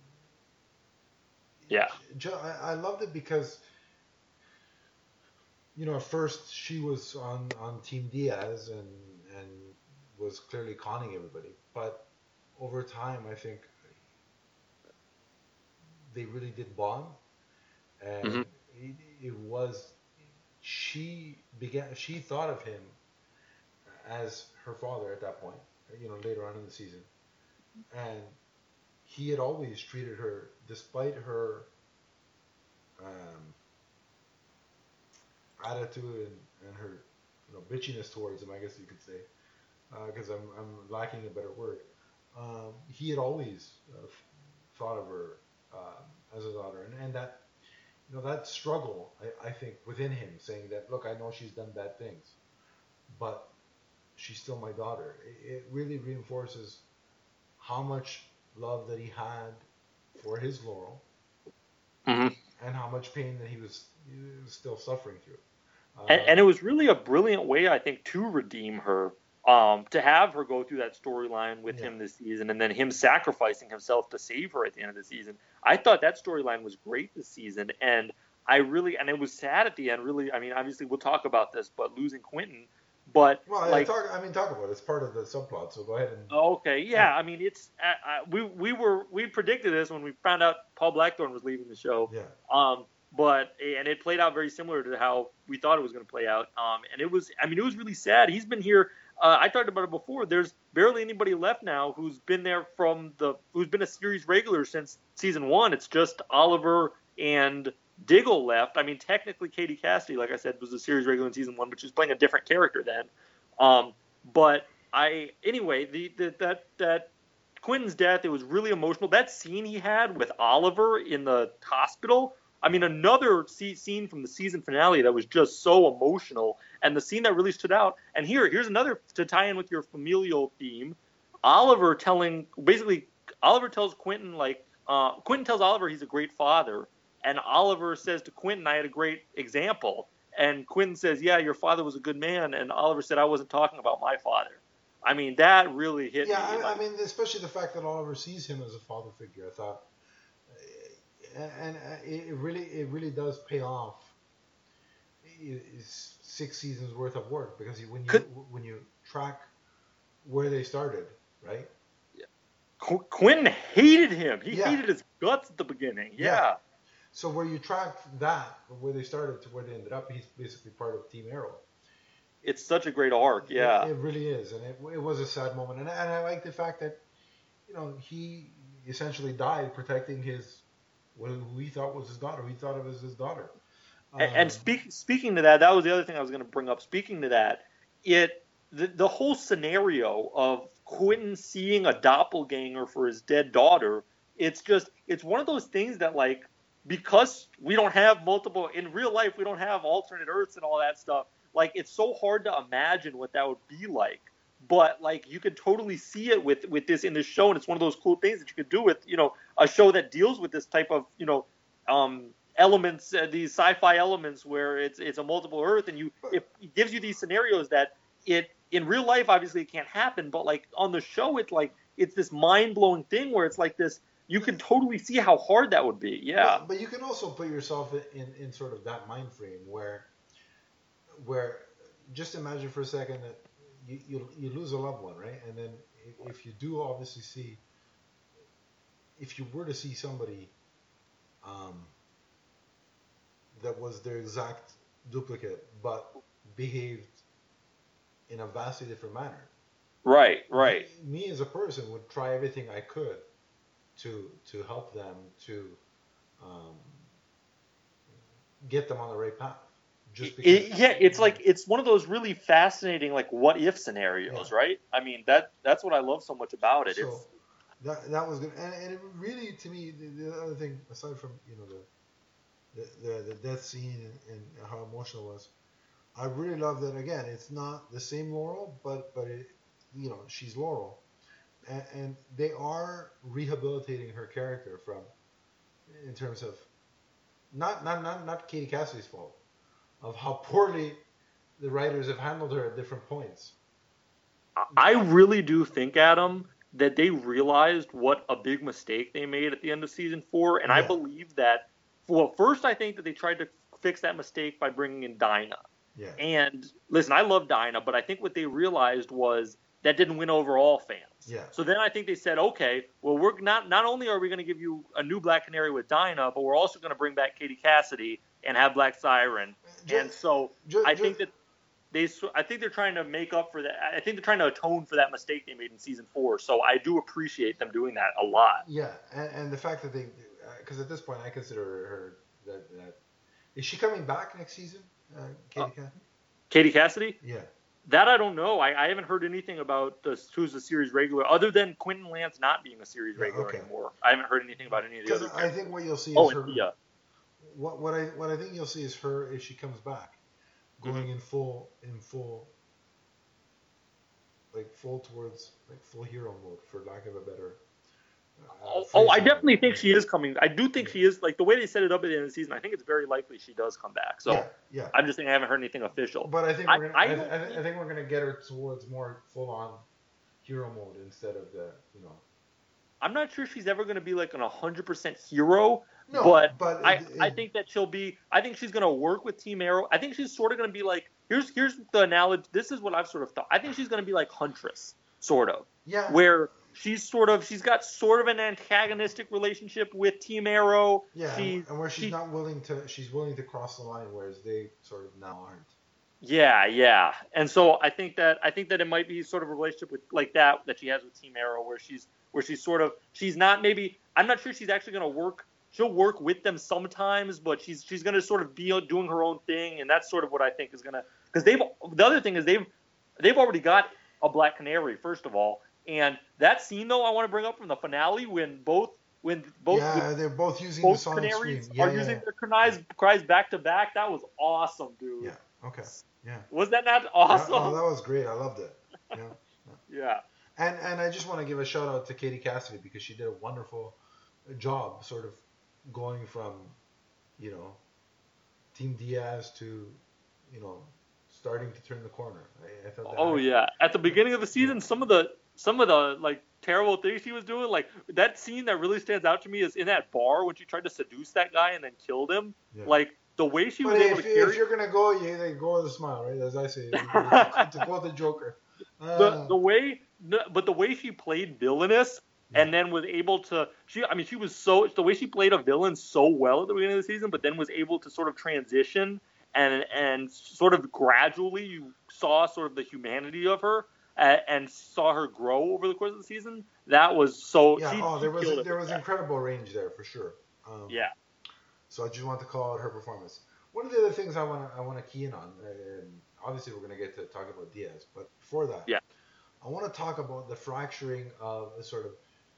yeah, I, I loved it because you know at first she was on on Team Diaz and and was clearly conning everybody, but over time I think they really did bond, hmm and it, it was she began she thought of him as her father at that point, you know, later on in the season. And he had always treated her, despite her um, attitude and, and her, you know, bitchiness towards him, I guess you could say, because uh, I'm, I'm lacking a better word. Um, he had always uh, thought of her uh, as a daughter, and, and that, you know, that struggle, I, I think, within him, saying that, look, I know she's done bad things, but she's still my daughter. It, it really reinforces how much love that he had for his Laurel, mm-hmm. and how much pain that he was, he was still suffering through. Uh, and, and it was really a brilliant way, I think, to redeem her. Um, to have her go through that storyline with yeah. him this season, and then him sacrificing himself to save her at the end of the season. I thought that storyline was great this season, and I really, and it was sad at the end. Really, I mean, obviously we'll talk about this, but losing Quentin, but well, like, yeah, talk, I mean, talk about it. It's part of the subplot, so go ahead and. Okay, yeah, yeah. I mean, it's uh, we we were we predicted this when we found out Paul Blackthorne was leaving the show. Yeah. Um, but and it played out very similar to how we thought it was going to play out. Um, and it was, I mean, it was really sad. He's been here. Uh, I talked about it before. There's barely anybody left now who's been there from the who's been a series regular since season one. It's just Oliver and Diggle left. I mean, technically, Katie Cassidy, like I said, was a series regular in season one, but she was playing a different character then. Um, but I anyway, the, the that that Quentin's death, it was really emotional. That scene he had with Oliver in the hospital. I mean, another scene from the season finale that was just so emotional, and the scene that really stood out. And here, here's another to tie in with your familial theme. Oliver telling, basically, Oliver tells Quentin, like, uh, Quentin tells Oliver he's a great father, and Oliver says to Quentin, I had a great example. And Quentin says, yeah, your father was a good man, and Oliver said, I wasn't talking about my father. I mean, that really hit yeah, me. Yeah, I, I mean, especially the fact that Oliver sees him as a father figure. I thought, and it really, it really does pay off. It's six seasons worth of work, because when you Could, when you track where they started, right? Yeah. Qu- Quentin hated him. He yeah. hated his guts at the beginning. Yeah. yeah. So where you track that, from where they started to where they ended up, he's basically part of Team Arrow. It's such a great arc. Yeah. It, it really is, and it, it was a sad moment, and, and I like the fact that, you know, he essentially died protecting his. Who he thought was his daughter. He thought of as his daughter. Um, and and speak, speaking to that, that was the other thing I was going to bring up. Speaking to that, it the, the whole scenario of Quentin seeing a doppelganger for his dead daughter, it's just, it's one of those things that, like, because we don't have multiple, in real life, we don't have alternate Earths and all that stuff, like, it's so hard to imagine what that would be like. But, like, you could totally see it with, with this in this show, and it's one of those cool things that you could do with, you know, a show that deals with this type of, you know, um, elements, uh, these sci-fi elements where it's it's a multiple Earth, and you it, it gives you these scenarios that it in real life obviously it can't happen, but like on the show it's like it's this mind-blowing thing where it's like this, you can totally see how hard that would be. Yeah. But, but you can also put yourself in, in sort of that mind frame where where just imagine for a second that you, you, you lose a loved one, right? And then if you do obviously see, if you were to see somebody um, that was their exact duplicate but behaved in a vastly different manner. Right, right. Me, me as a person would try everything I could to to help them, to um, get them on the right path. Just because, it, yeah, it's like it's one of those really fascinating like what if scenarios, yeah. right? I mean that that's what I love so much about it. So it's, that that was good, and, and it really to me the, the other thing aside from you know the the the, the death scene and, and how emotional it was, I really love that again. It's not the same Laurel, but but it, you know she's Laurel, and, and they are rehabilitating her character from in terms of not not not not Katie Cassidy's fault. Of how poorly the writers have handled her at different points. I really do think, Adam, that they realized what a big mistake they made at the end of season four, and yeah. I believe that. Well, first, I think that they tried to fix that mistake by bringing in Dinah. Yeah. And listen, I love Dinah, but I think what they realized was that didn't win over all fans. Yeah. So then I think they said, okay, well, we're not not only are we going to give you a new Black Canary with Dinah, but we're also going to bring back Katie Cassidy and have Black Siren. Just, and so just, I think just, that they I think they're trying to make up for that. I think they're trying to atone for that mistake they made in season four. So I do appreciate them doing that a lot. Yeah, and, and the fact that they, because at this point I consider her that, that is she coming back next season, uh, Uh, Katie Cassidy? Katie Cassidy? Yeah. That I don't know. I, I haven't heard anything about the, who's the series regular, other than Quentin Lance not being a series Yeah, regular okay. anymore. I haven't heard anything about any of the other. Because I think what you'll see is oh, her. and Thea. What what I what I think you'll see is her if she comes back, going Mhm. in full in full. Like full towards like full hero mode, for lack of a better. Uh, Oh, phrase oh, I for it. definitely think Yeah. she is coming. I do think Yeah. she is. Like the way they set it up at the end of the season, I think it's very likely she does come back. So Yeah, yeah. I'm just saying I haven't heard anything official. But I think I- we're gonna. I I, I, don't I, think- think we're gonna get her towards more full on hero mode instead of the you know. I'm not sure she's ever going to be like an one hundred percent hero, No, but, but I, it- I it- think that she'll be. I think she's going to work with Team Arrow. I think she's sort of going to be like here's here's the analogy. This is what I've sort of thought. I think she's going to be like Huntress, sort of, Yeah. where she's sort of she's got sort of an antagonistic relationship with Team Arrow. Yeah, She's, and where she's she- not willing to, she's willing to cross the line, whereas they sort of now aren't. Yeah, yeah. And so I think that I think that it might be sort of a relationship with like that that she has with Team Arrow, where she's where she's sort of she's not maybe I'm not sure she's actually going to work. She'll work with them sometimes, but she's she's going to sort of be doing her own thing, and that's sort of what I think is going to because they've the other thing is they've they've already got a Black Canary first of all, and that scene though I want to bring up from the finale when both when both yeah, the, they're both using both the sonic canaries scream. Yeah, are yeah, using yeah. their cries cries back to back. That was awesome, dude. Yeah. Okay. Yeah. Was that not That- awesome? oh, that was great. I loved it. Yeah. Yeah. And and I just want to give a shout out to Katie Cassidy because she did a wonderful job, sort of going from, you know, Team Diaz to, you know, starting to turn the corner. I, I thought that. Oh yeah. At the beginning of the season, some of the some of the like terrible things she was doing, like that scene that really stands out to me is in that bar when she tried to seduce that guy and then killed him. Yeah. Like the way she But was if, able to if carry you're gonna go, you they go with a smile, right? As I say, to quote the Joker. Uh, the the way no, but the way she played villainous and then was able to she I mean she was so the way she played a villain so well at the beginning of the season, but then was able to sort of transition and and sort of gradually you saw sort of the humanity of her and, and saw her grow over the course of the season. That was so yeah. she, Oh, there she was killed it there with was that. incredible range there for sure. Um, Yeah. So I just want to call out her performance. One of the other things I want to I want to key in on, and obviously we're going to get to talk about Diaz, but before that, Yeah. I want to talk about the fracturing of the sort of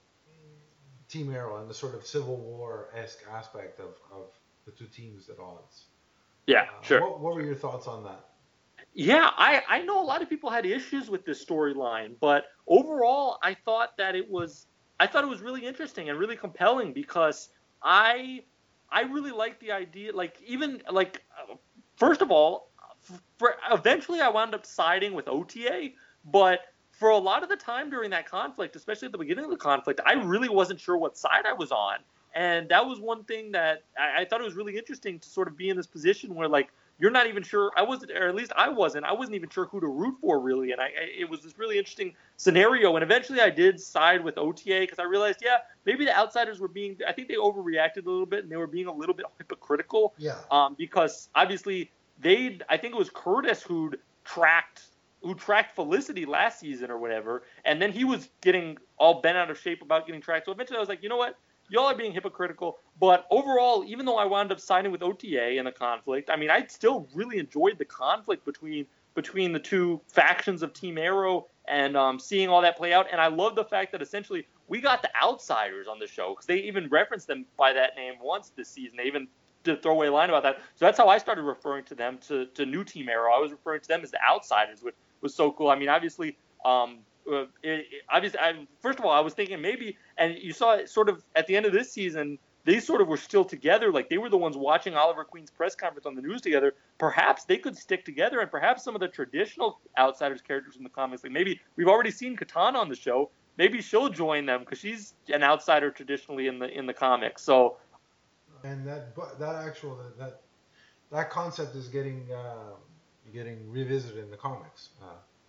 Team Arrow and the sort of Civil War esque aspect of, of the two teams at odds. Yeah, Uh, sure. What, what were your thoughts on that? Yeah, I, I know a lot of people had issues with this storyline, but overall, I thought that it was I thought it was really interesting and really compelling because I I really liked the idea. Like even like uh, first of all, for, eventually I wound up siding with O T A, but for a lot of the time during that conflict, especially at the beginning of the conflict, I really wasn't sure what side I was on, and that was one thing that I, I thought it was really interesting to sort of be in this position where like. You're not even sure. I wasn't, or at least I wasn't. I wasn't even sure who to root for, really. And I, I it was this really interesting scenario. And eventually, I did side with O T A because I realized, yeah, maybe the outsiders were being. I think they overreacted a little bit, and they were being a little bit hypocritical. Yeah. Um, because obviously they, I think it was Curtis who'd tracked, who tracked Felicity last season or whatever, and then he was getting all bent out of shape about getting tracked. So eventually, I was like, you know what? Y'all are being hypocritical, but overall, even though I wound up siding with O T A in the conflict, I mean, I still really enjoyed the conflict between between the two factions of Team Arrow and um, seeing all that play out. And I love the fact that essentially we got the outsiders on the show because they even referenced them by that name once this season. They even did a throwaway line about that. So that's how I started referring to them to, to new Team Arrow. I was referring to them as the outsiders, which was so cool. I mean, obviously. Um, Uh, it, it, obviously, I, first of all, I was thinking maybe, and you saw it sort of at the end of this season, they sort of were still together. Like they were the ones watching Oliver Queen's press conference on the news together. Perhaps they could stick together, and perhaps some of the traditional outsiders characters in the comics, like maybe we've already seen Katana on the show. Maybe she'll join them because she's an outsider traditionally in the in the comics. So, And that but that actual that that concept is getting uh, getting revisited in the comics. Uh,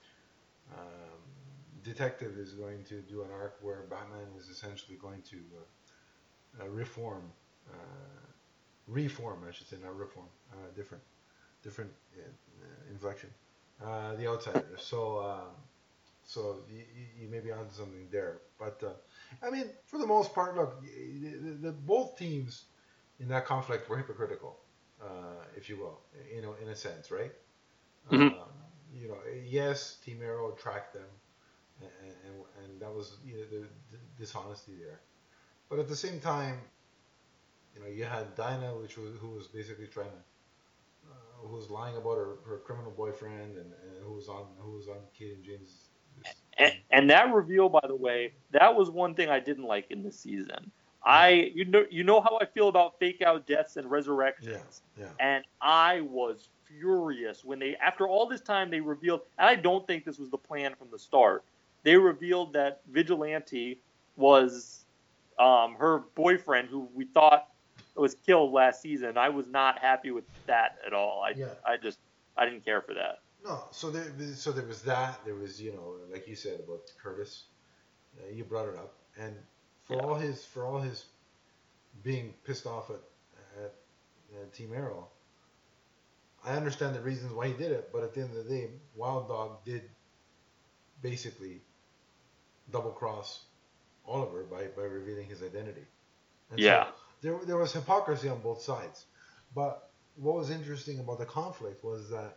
um, Detective is going to do an arc where Batman is essentially going to uh, uh, reform, uh, reform, I should say, not reform, uh, different, different uh, inflection. uh, the outsiders. So, um, so you, you may be onto something there. But uh, I mean, for the most part, look, the, the, both teams in that conflict were hypocritical, uh, if you will, you know, in a sense, right? Hmm. Um, you know, yes, Team Arrow tracked them, and, and, and that was you know, the, the dishonesty there. But at the same time, you know, you had Dinah, which was who was basically trying to, uh, who was lying about her, her criminal boyfriend, and, and who was on who was on Kate and James' this And, thing. and that reveal, by the way, that was one thing I didn't like in this season. Yeah, I you know you know how I feel about fake out deaths and yeah, resurrections, yeah, and I was furious when they after all this time they revealed, and I don't think this was the plan from the start. They revealed that Vigilante was um, her boyfriend, who we thought was killed last season. I was not happy with that at all. I yeah. I just I didn't care for that. No, so there, so there was that. There was, you know, like you said about Curtis. Uh, you brought it up, and for Yeah. all his for all his being pissed off at at, at Team Arrow, I understand the reasons why he did it. But at the end of the day, Wild Dog did basically double cross Oliver by by revealing his identity, and Yeah. so there there was hypocrisy on both sides. But what was interesting about the conflict was that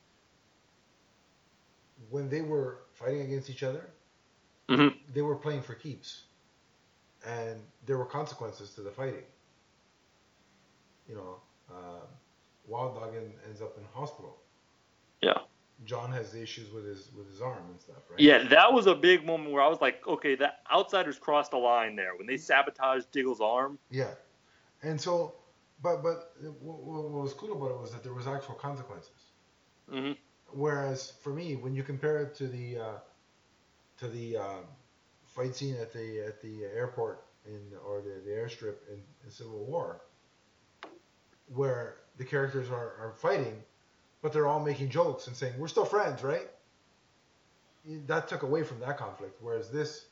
when they were fighting against each other, Hmm. they were playing for keeps, and there were consequences to the fighting. You know, uh, Wild Dog en- ends up in hospital. Yeah. John has the issues with his with his arm and stuff, right? Yeah, that was a big moment where I was like, okay, the outsiders crossed a line there when they sabotaged Diggle's arm. Yeah, and so, but but what, what was cool about it was that there was actual consequences. Hmm. Whereas for me, when you compare it to the uh, to the um, fight scene at the at the airport in or the, the airstrip in, in Civil War, where the characters are, are fighting, but they're all making jokes and saying we're still friends, right? That took away from that conflict. Whereas this,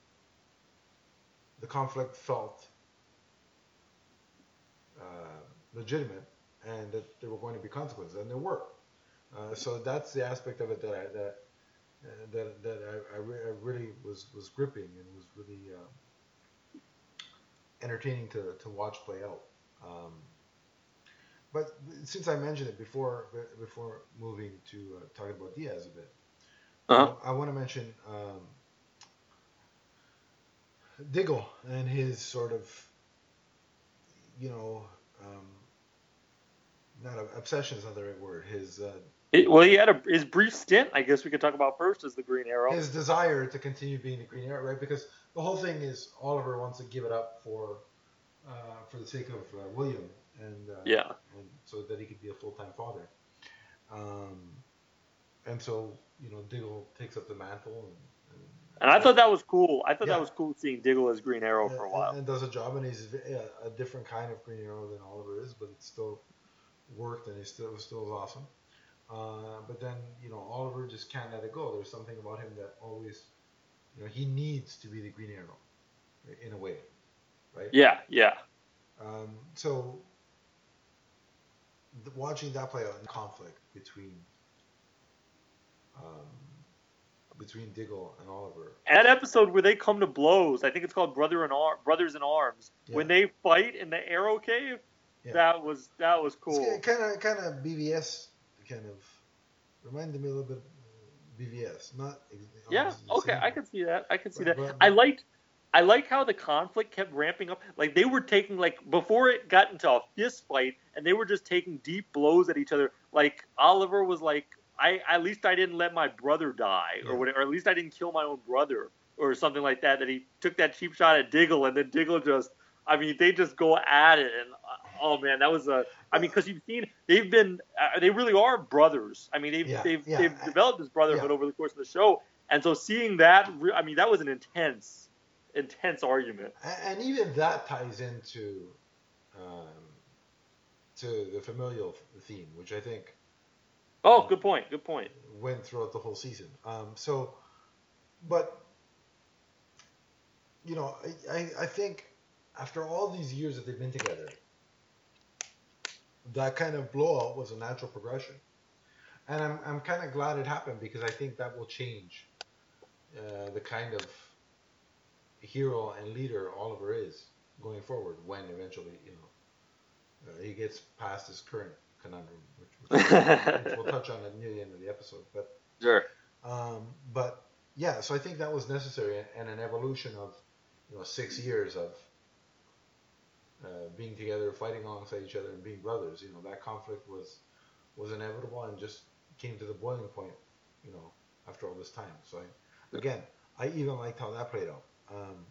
the conflict felt uh, legitimate, and that there were going to be consequences, and there were. Uh, so that's the aspect of it that I that uh, that that I, I, re- I really was was gripping and was really uh, entertaining to to watch play out. Um, but since I mentioned it before, before moving to uh, talking about Diaz a bit, Uh-huh. I, I want to mention um, Diggle and his sort of, you know, um, not a, obsession is not the right word. His uh, It, well, he had a his brief stint. I guess we could talk about first as the Green Arrow. his desire to continue being the Green Arrow, right? Because the whole thing is Oliver wants to give it up for uh, for the sake of uh, William, and uh, Yeah, and so that he could be a full time father. Um, and so you know Diggle takes up the mantle and, and and I does, thought that was cool. I thought that yeah, was cool seeing Diggle as Green Arrow and, for a while. and does a job, and he's yeah, a different kind of Green Arrow than Oliver is, but it still worked, and he still was still awesome. Uh, but then you know Oliver just can't let it go. There's something about him that always, you know, he needs to be the Green Arrow in a way, right? Yeah, yeah. Um, so the, watching that play out in conflict between um, between Diggle and Oliver, And that episode where they come to blows, I think it's called Brother in Ar- Brothers in Arms. yeah, When they fight in the Arrow Cave, yeah, that was that was it's cool. kind of kind of B V S kind of reminded me a little bit of B V S, not Yeah, obviously the okay, same, I can see that. I can see but that. but I but liked I like how the conflict kept ramping up. Like they were taking like before it got into a fist fight and they were just taking deep blows at each other. Like Oliver was like, I at least I didn't let my brother die or yeah, whatever, or at least I didn't kill my own brother or something like that. That he took that cheap shot at Diggle and then Diggle just I mean, they just go at it, and uh, oh man, that was a. I mean, well, because you've seen they've been, uh, they really are brothers. I mean, they've yeah, they've yeah, they've developed this yeah. brotherhood over the course of the show, and so seeing that, I mean, that was an intense, intense argument. And even that ties into um, to the familial theme, which I think Oh, good point. Good point. went throughout the whole season. Um, so, but you know, I, I, I think after all these years that they've been together, that kind of blowout was a natural progression. and I'm I'm kind of glad it happened because I think that will change uh, the kind of hero and leader Oliver is going forward when eventually you know uh, he gets past his current conundrum, which which we'll, which we'll touch on at near the end of the episode. But Sure. um, but yeah, so I think that was necessary and an evolution of you know six years of uh, being together, fighting alongside each other, and being brothers. You know that conflict was was inevitable and just came to the boiling point. You know after all this time. So I, again, I even liked how that played out. Um,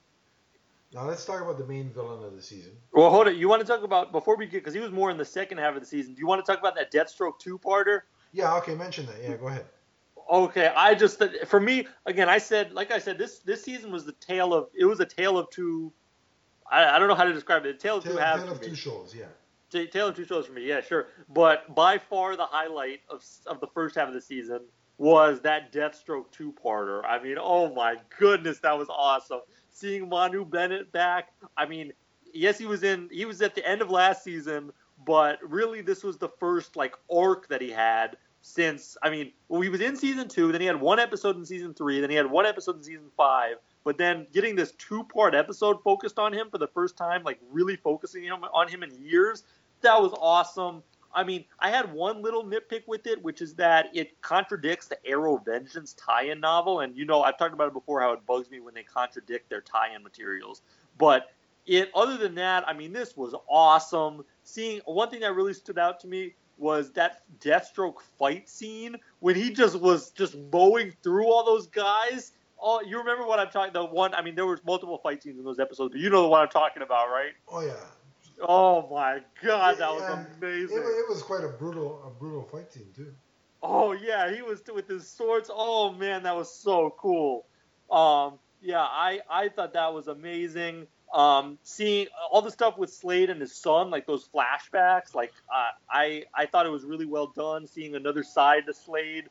now let's talk about the main villain of the season. Well, hold it. You want to talk about before we get because he was more in the second half of the season. Do you want to talk about that Deathstroke two-parter? Yeah, okay, mention that. Yeah, go ahead. Okay, I just for me again. I said, like I said, this this season was the tale of it was a tale of two. I, I don't know how to describe it. A tale of Tale, two halves. tale of for two me. shows. Yeah. T- Tale of two shows for me. Yeah, sure. But by far the highlight of of the first half of the season was that Deathstroke two-parter. I mean, oh my goodness, that was awesome. Seeing Manu Bennett back. I mean, yes, he was in. He was at the end of last season, but really, this was the first like arc that he had since. I mean, well, he was in season two. Then he had one episode in season three. Then he had one episode in season five. But then getting this two-part episode focused on him for the first time, like really focusing on him in years, that was awesome. I mean, I had one little nitpick with it, which is that it contradicts the Arrow Vengeance tie-in novel. And, you know, I've talked about it before, how it bugs me when they contradict their tie-in materials. But it, other than that, I mean, this was awesome. Seeing one thing that really stood out to me was that Deathstroke fight scene when he just was just mowing through all those guys. Oh, you remember what I'm talking? The one, I mean, there was multiple fight scenes in those episodes, but you know what I'm talking about, right? Oh yeah. Oh my God, that was And amazing. It, it was quite a brutal, a brutal fight scene too. Oh yeah, he was with his swords. Oh man, that was so cool. Um, yeah, I I thought that was amazing. Um, seeing all the stuff with Slade and his son, like those flashbacks, like uh, I I thought it was really well done. Seeing another side to Slade.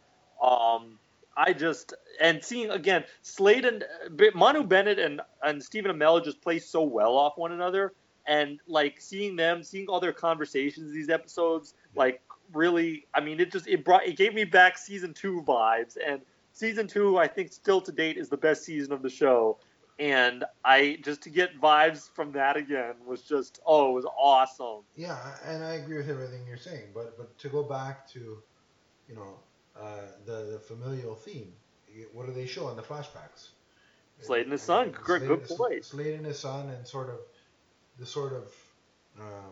Um, I just and seeing again Slade and Manu Bennett and and Stephen Amell just play so well off one another, and like seeing them, seeing all their conversations these episodes, like really, I mean, it just it brought it gave me back season two vibes, and season two I think still to date is the best season of the show, and I just to get vibes from that again was just oh it was awesome. Yeah, and I agree with everything you're saying, but but to go back to, you know, uh, the the familial theme, what do they show in the flashbacks? Slade and his son, good, Slade, good point. Slade and his son, and sort of the sort of um,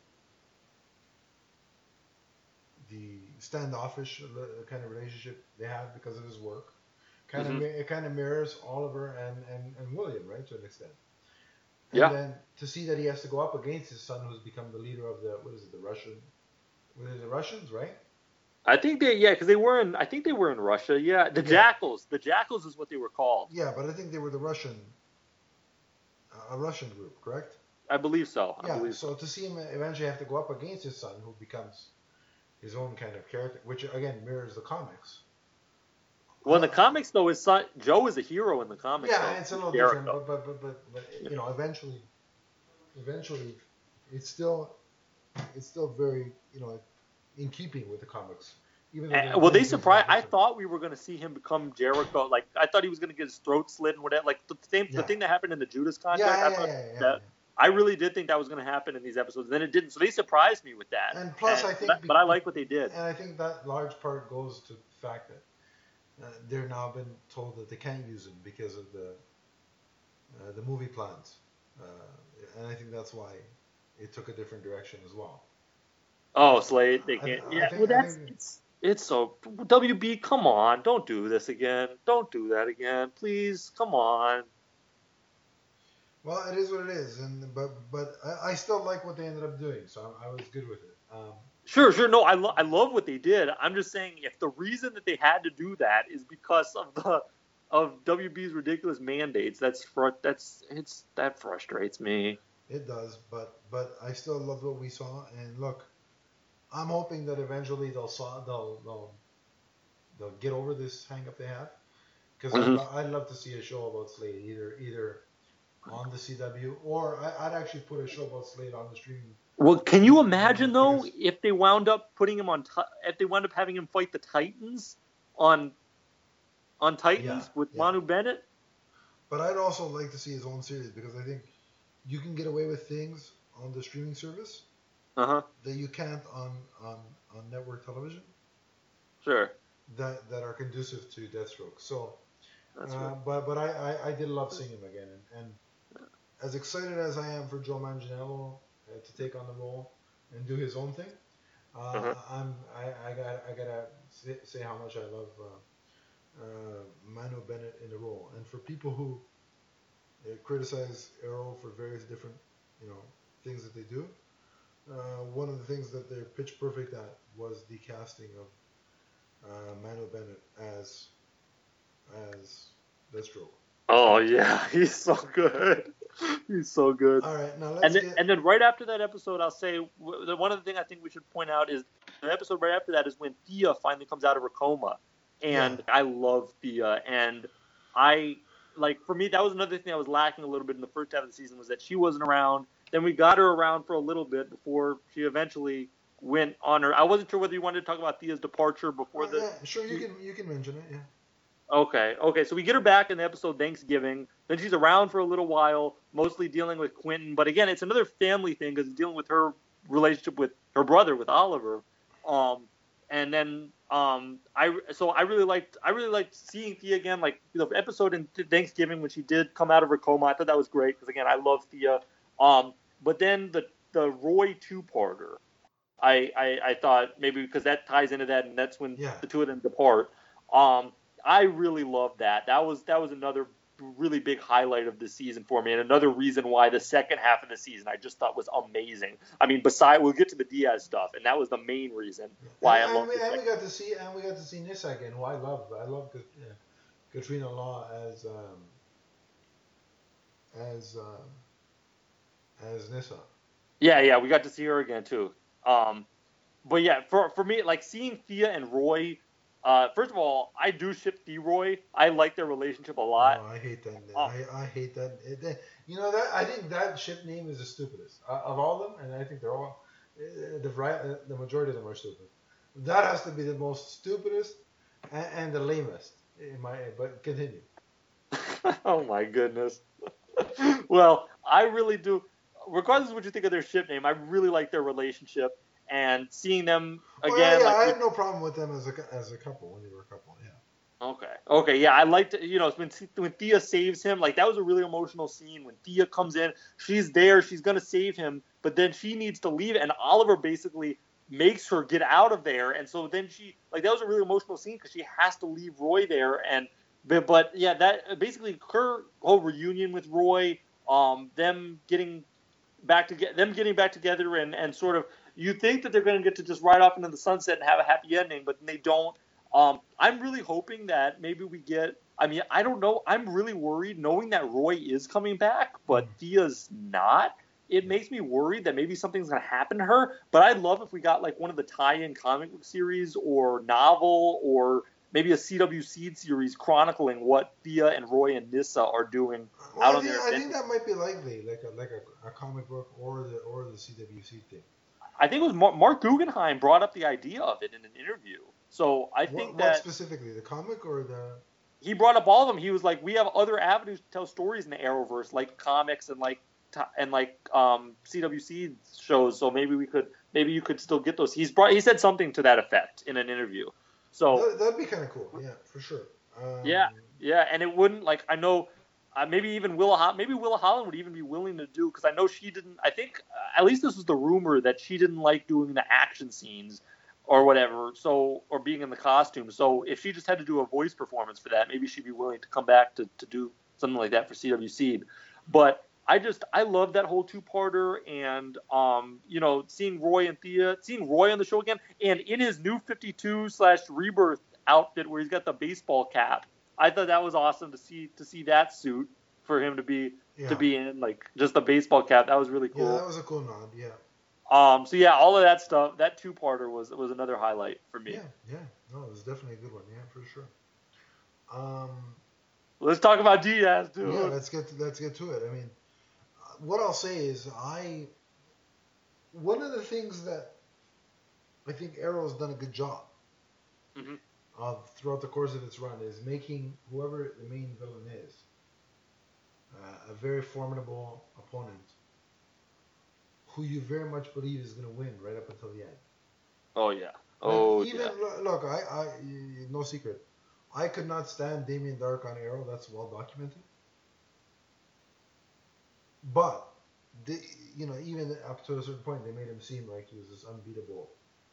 the standoffish kind of relationship they have because of his work. Kind mm-hmm. of it kind of mirrors Oliver and, and, and William, right, to an extent. And yeah. then to see that he has to go up against his son, who's become the leader of the what is it, the Russian, what is it, the Russians, right? I think they yeah, because they were in I think they were in Russia. Yeah, the yeah. Jackals. The Jackals is what they were called. Yeah, but I think they were the Russian, uh, a Russian group, correct? I believe so. I yeah. Believe so, so to see him eventually have to go up against his son, who becomes his own kind of character, which again mirrors the comics. Well, in the comics, though, his son Joe is a hero in the comics. Yeah, though. it's a little different, but but but, but, but you know, eventually, eventually, it's still it's still very you know in keeping with the comics. Even though and, well, they surprised. I thought we were going to see him become Jericho. Like I thought he was going to get his throat slit and whatever. Like the same yeah. the thing that happened in the Judas contract. Yeah, yeah, I thought yeah, yeah, that, yeah. I really did think that was going to happen in these episodes. Then it didn't. So they surprised me with that. And plus, and, I think, but, be, but I like what they did. And I think that large part goes to the fact that uh, they're now been told that they can't use him because of the uh, the movie plans, uh, and I think that's why it took a different direction as well. Oh, Slade, they can't. I, I yeah, think, well, that's think, it's it's so W B. Come on, don't do this again. Don't do that again, please. Come on. Well, it is what it is, and but but I, I still like what they ended up doing, so I, I was good with it. Um, Sure, sure. No, I, lo- I love what they did. I'm just saying if the reason that they had to do that is because of the of W B's ridiculous mandates, that's fr- that's it's that frustrates me. It does, but but I still love what we saw. And look, I'm hoping that eventually they'll saw they'll they'll they'll get over this hang up they have, because mm-hmm. I'd, lo- I'd love to see a show about Slade either either on the C W or I, I'd actually put a show about Slade on the streaming Well, can you imagine Um, though because, if they wound up putting him on, if they wound up having him fight the Titans on on yeah, Titans with yeah. Manu Bennett? But I'd also like to see his own series because I think you can get away with things on the streaming service Uh huh. that you can't on on, on network television Sure. that that are conducive to Deathstroke. So, That's right. uh, but but I, I, I did love seeing him again, and, and as excited as I am for Joe Manganiello uh, to take on the role and do his own thing, Uh uh, huh. I'm I, I got I gotta say, say how much I love uh, uh, Manu Bennett in the role, and for people who uh, criticize Arrow for various different you know things that they do, uh, one of the things that they're pitch perfect at was the casting of uh, Manu Bennett as as Deathstroke. Oh yeah, he's so good. He's so good. All right, now And let's then, get and then right after that episode, I'll say w- the one of the things I think we should point out is the episode right after that is when Thea finally comes out of her coma, yeah. and I love Thea, and I like for me that was another thing I was lacking a little bit in the first half of the season was that she wasn't around. Then we got her around for a little bit before she eventually went on her. I wasn't sure whether you wanted to talk about Thea's departure before Uh, the. yeah, sure. You can you can mention it. Yeah. Okay, okay. So we get her back in the episode Thanksgiving. Then she's around for a little while, mostly dealing with Quentin. But again, it's another family thing because it's dealing with her relationship with her brother, with Oliver. Um, and then um, I so I really liked I really liked seeing Thea again. Like the episode in Thanksgiving when she did come out of her coma, I thought that was great because again, I love Thea. Um, but then the the Roy two parter, I, I I thought maybe because that ties into that, and that's when Yeah. the two of them depart. Um, I really loved that. That was that was another really big highlight of the season for me, and another reason why the second half of the season I just thought was amazing. I mean, beside we'll get to the Diaz stuff, and that was the main reason And, why I and loved we the and we second. got to see and we got to see Nissa again, who I love. I love Kat- uh, Katrina Law as um, as uh, as Nissa. Yeah, yeah, we got to see her again too. Um, but yeah, for for me, like seeing Thea and Roy. Uh, first of all, I do ship Roy. I like their relationship a lot. Oh, I hate that. Um, I, I hate that. It, that- you know that I think that ship name is the stupidest uh, of all of them, and I think they're all uh, the right. Uh, the majority of them are stupid. That has to be the most stupidest and, and the lamest in my. But continue. oh my goodness. well, I really do. Regardless of what you think of their ship name, I really like their relationship and seeing them Oh yeah, again. yeah. Like I with had no problem with them as a as a couple when they were a couple. Yeah. okay, okay, yeah, I liked you know when when Thea saves him. Like that was a really emotional scene when Thea comes in. She's there. She's gonna save him, but then she needs to leave, and Oliver basically makes her get out of there. And so then she like that was a really emotional scene because she has to leave Roy there and. But, but yeah, that basically her whole reunion with Roy, um, them getting back to get them getting back together and, and sort of you think that they're going to get to just ride off into the sunset and have a happy ending, but they don't. Um, I'm really hoping that maybe we get. I mean, I don't know. I'm really worried knowing that Roy is coming back, but Mm, Thea's not. It yeah. makes me worried that maybe something's going to happen to her. But I'd love if we got like one of the tie-in comic book series or novel or maybe a C W seed series chronicling what Thea and Roy and Nissa are doing Well, out I on think their I think adventure. that might be likely, like a like a, a comic book or the or the C W C thing. I think it was Mark, Mark Guggenheim brought up the idea of it in an interview. So I What think what that specifically, the comic or the? he brought up all of them. He was like, we have other avenues to tell stories in the Arrowverse, like comics and like and like um, C W C shows. So maybe we could, maybe you could still get those. He's brought, he said something to that effect in an interview. So That, that'd be kind of cool. Yeah, for sure. yeah, Um, yeah, and it wouldn't like I know. Uh, maybe even Willa, maybe Willa Holland would even be willing to do because I know she didn't. I think uh, at least this was the rumor that she didn't like doing the action scenes or whatever. So or being in the costume. So if she just had to do a voice performance for that, maybe she'd be willing to come back to, to do something like that for C W C. But I just I love that whole two-parter and um you know seeing Roy and Thea, seeing Roy on the show again, and in his new fifty-two slash rebirth outfit where he's got the baseball cap. I thought that was awesome to see to see that suit for him to be to yeah, be in like just a baseball cap. That was really yeah, that cool. was a cool nod. Yeah, Um, so yeah, all of that stuff, that two parter was was another highlight for me. yeah, yeah. No, it was definitely a good one. Yeah, for sure. Um, Let's talk about Diaz, yeah, dude. let's get to, let's get to it. I mean, uh, what I'll say is I one of the things that I think Arrow's done a good job Mm-hmm. of throughout the course of its run is making whoever the main villain is uh, a very formidable opponent who you very much believe is going to win right up until the end. Oh yeah. Like, Oh even yeah. look, I, I, no secret, I could not stand Damien Dark on Arrow. That's well documented. But they, you know, even up to a certain point, they made him seem like he was this unbeatable,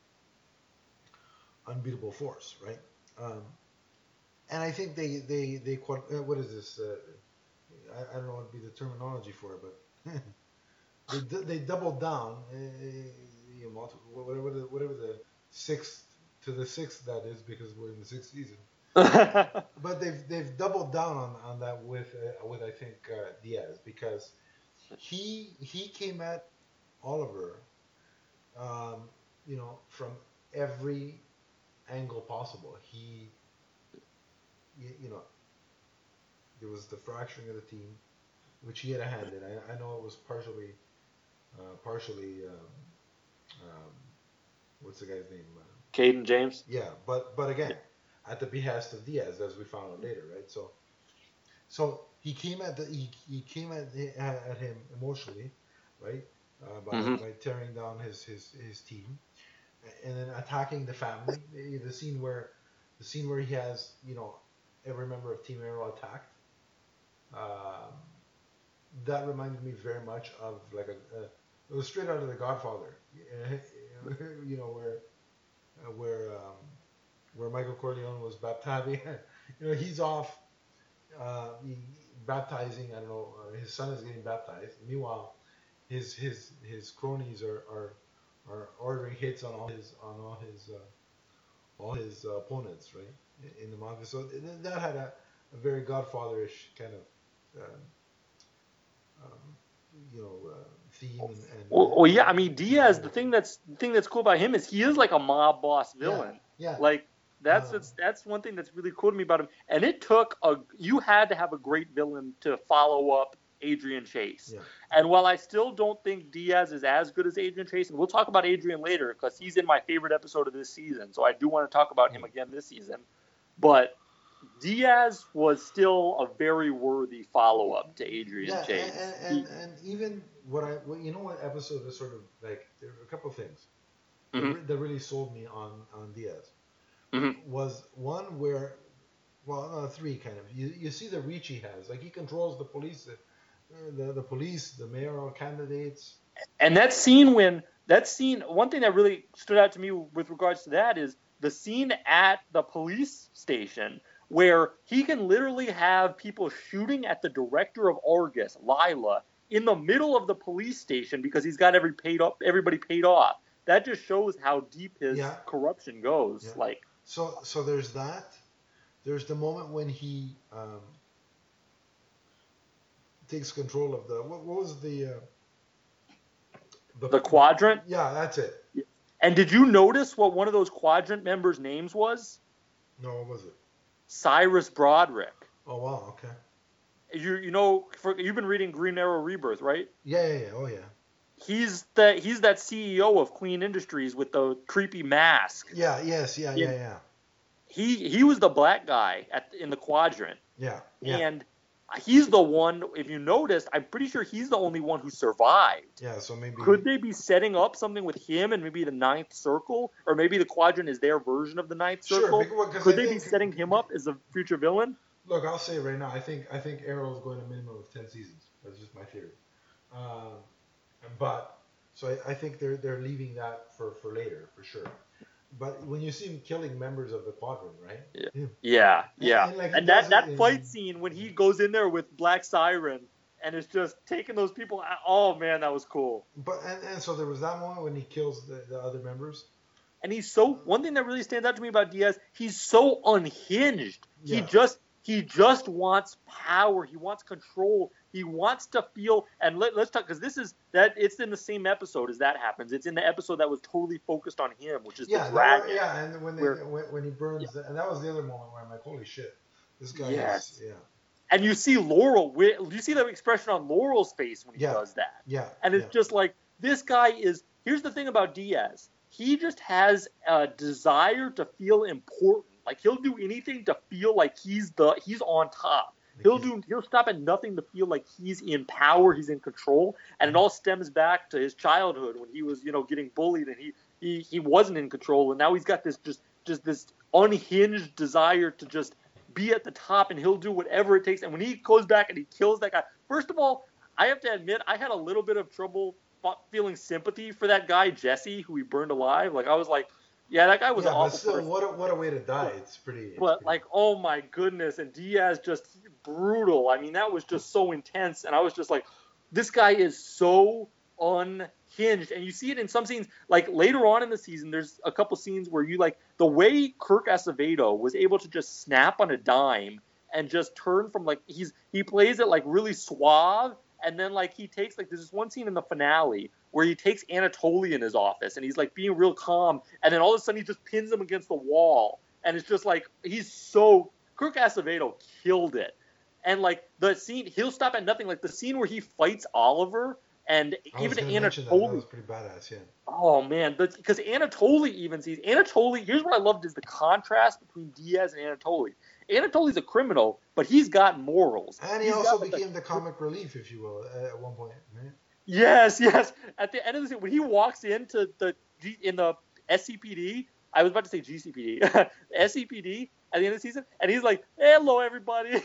unbeatable force, right? Um, and I think they, they, they, what is this? Uh, I, I don't know what would be the terminology for it, but they, they doubled down. Uh, you know, whatever the, whatever the sixth to the sixth that is, because we're in the sixth season. But they've they've doubled down on, on that with uh, with I think uh, Diaz, because he he came at Oliver, um, you know, from every angle possible. He, you, you know, there was the fracturing of the team, which he had a hand in. I, I know it was partially, uh, partially, um, um, what's the guy's name? Uh, Caden James. yeah, but but again, Yeah. at the behest of Diaz, as we found out later, right? So so he came at the he, he came at at him emotionally, right? Uh, by Mm-hmm. by tearing down his his his team, and then attacking the family. The scene where the scene where he has, you know, every member of Team Arrow attacked. Um, that reminded me very much of like a, a it was straight out of The Godfather. You know, where where um, where Michael Corleone was baptizing. You know, he's off uh, he, baptizing. I don't know. Uh, his son is getting baptized. Meanwhile, his his his cronies are are, are ordering hits on all his on all his uh, all his uh, opponents, right, in, in the mafia. So that had a, a very Godfatherish kind of um, um, you know uh, theme and, and, Well, well, yeah. I mean, and Diaz. The angle to thing it. that's the thing that's cool about him is he is like a mob boss Yeah, villain. yeah. Like that's Um, that's that's one thing that's really cool to me about him. And it took a you had to have a great villain to follow up Adrian Chase. yeah. And while I still don't think Diaz is as good as Adrian Chase, and we'll talk about Adrian later because he's in my favorite episode of this season, so I do want to talk about him again this season. But Diaz was still a very worthy follow up to Adrian Yeah, Chase. and, and, and, and even what I, what, you know, what episode is sort of like, there are a couple of things that, Mm-hmm. re- that really sold me on, on Diaz. Mm-hmm. Was one where, well, no, three kind of. You, you see the reach he has. Like, he controls the police, uh, the, the police, the mayoral candidates. And that scene when, that scene, one thing that really stood out to me with regards to that is the scene at the police station where he can literally have people shooting at the director of Argus, Lila, in the middle of the police station because he's got every paid up, everybody paid off. That just shows how deep his Yeah. corruption goes. Yeah. Like, so, so there's that. There's the moment when he um, takes control of the, what, what was the, uh, the, the quadrant. Yeah, that's it. And did you notice what one of those quadrant members' names was? No, what was it? Cyrus Broderick. Oh wow, okay. You you know for, you've been reading Green Arrow Rebirth, right? Yeah, yeah, yeah. Oh yeah. He's the he's that C E O of Queen Industries with the creepy mask. Yeah. Yes. Yeah. Yeah. Yeah. He he was the black guy at in the quadrant. Yeah. Yeah. And he's the one. If you noticed, I'm pretty sure he's the only one who survived. Yeah. So maybe could they be setting up something with him and maybe the Ninth Circle, or maybe the quadrant is their version of the Ninth Circle? Sure. Because could I they think, be setting him up as a future villain? Look, I'll say it right now. I think I think Arrow is going a minimum of ten seasons. That's just my theory. Um, but so I, I think they're they're leaving that for, for later for sure. But when you see him killing members of the quadrant, right? Yeah, yeah, yeah. And, yeah. and, like and that, that in, fight scene when he goes in there with Black Siren and is just taking those people out. Oh man, that was cool. But and, and so there was that moment when he kills the, the other members. And he's so one thing that really stands out to me about Diaz, he's so unhinged. Yeah. He just he just wants power. He wants control. He wants to feel. And let, let's talk because this is that it's in the same episode as that happens. It's in the episode that was totally focused on him, which is yeah, the dragon. Was, yeah, and when they, where, when, when he burns, yeah. the, and that was the other moment where I'm like, holy shit, this guy yes. is yeah. And you see Laurel. You see the expression on Laurel's face when he yeah. does that. Yeah. And it's yeah. just like this guy is here's the thing about Diaz. He just has a desire to feel important. Like he'll do anything to feel like he's the he's on top. Like He'll he's- do he'll stop at nothing to feel like he's in power, he's in control, and it all stems back to his childhood when he was, you know, getting bullied and he he, he wasn't in control, and now he's got this just just this unhinged desire to just be at the top, and he'll do whatever it takes. And when he goes back and he kills that guy, first of all, I have to admit I had a little bit of trouble feeling sympathy for that guy Jesse who he burned alive. Like I was like, yeah, that guy was yeah, an but awful still, person. what a, what a way to die. It's pretty. It's But pretty, like, oh my goodness, and Diaz just brutal. I mean, that was just so intense, and I was just like, this guy is so unhinged. And you see it in some scenes, like later on in the season, there's a couple scenes where you like the way Kirk Acevedo was able to just snap on a dime and just turn from like he's he plays it like really suave, and then like he takes like there's this one scene in the finale where he takes Anatoly in his office and he's like being real calm, and then all of a sudden he just pins him against the wall, and it's just like he's so Kirk Acevedo killed it. And like the scene, he'll stop at nothing. Like the scene where he fights Oliver, and I was even gonna mention that. That Anatoly. was pretty badass. Yeah. Oh man, because Anatoly even sees Anatoly. Here's what I loved is the contrast between Diaz and Anatoly. Anatoly's a criminal, but he's got morals. And he He's also got, like, became the comic relief, if you will, at one point. Right? Yes, yes. At the end of the scene, when he walks into the G, in the S C P D, I was about to say G C P D, S C P D at the end of the season, and he's like, "Hello, everybody."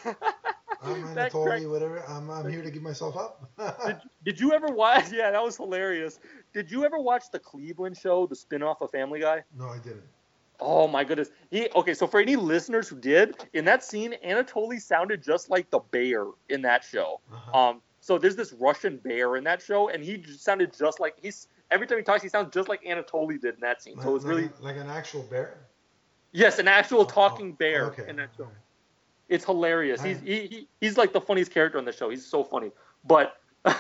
I'm That Anatoly, crack- whatever. I'm, I'm here to give myself up. Did, did you ever watch? Yeah, that was hilarious. Did you ever watch the Cleveland Show, the spinoff of Family Guy? No, I didn't. Oh my goodness. He okay, so for any listeners who did, in that scene, Anatoly sounded just like the bear in that show. Uh-huh. Um, so there's this Russian bear in that show, and he just sounded just like he's every time he talks, he sounds just like Anatoly did in that scene. So it was like, really like, like an actual bear. yes, an actual Oh, talking oh, bear okay. in that show. Alright. It's hilarious. He's Alright. he, he he's like the funniest character on the show. He's so funny. But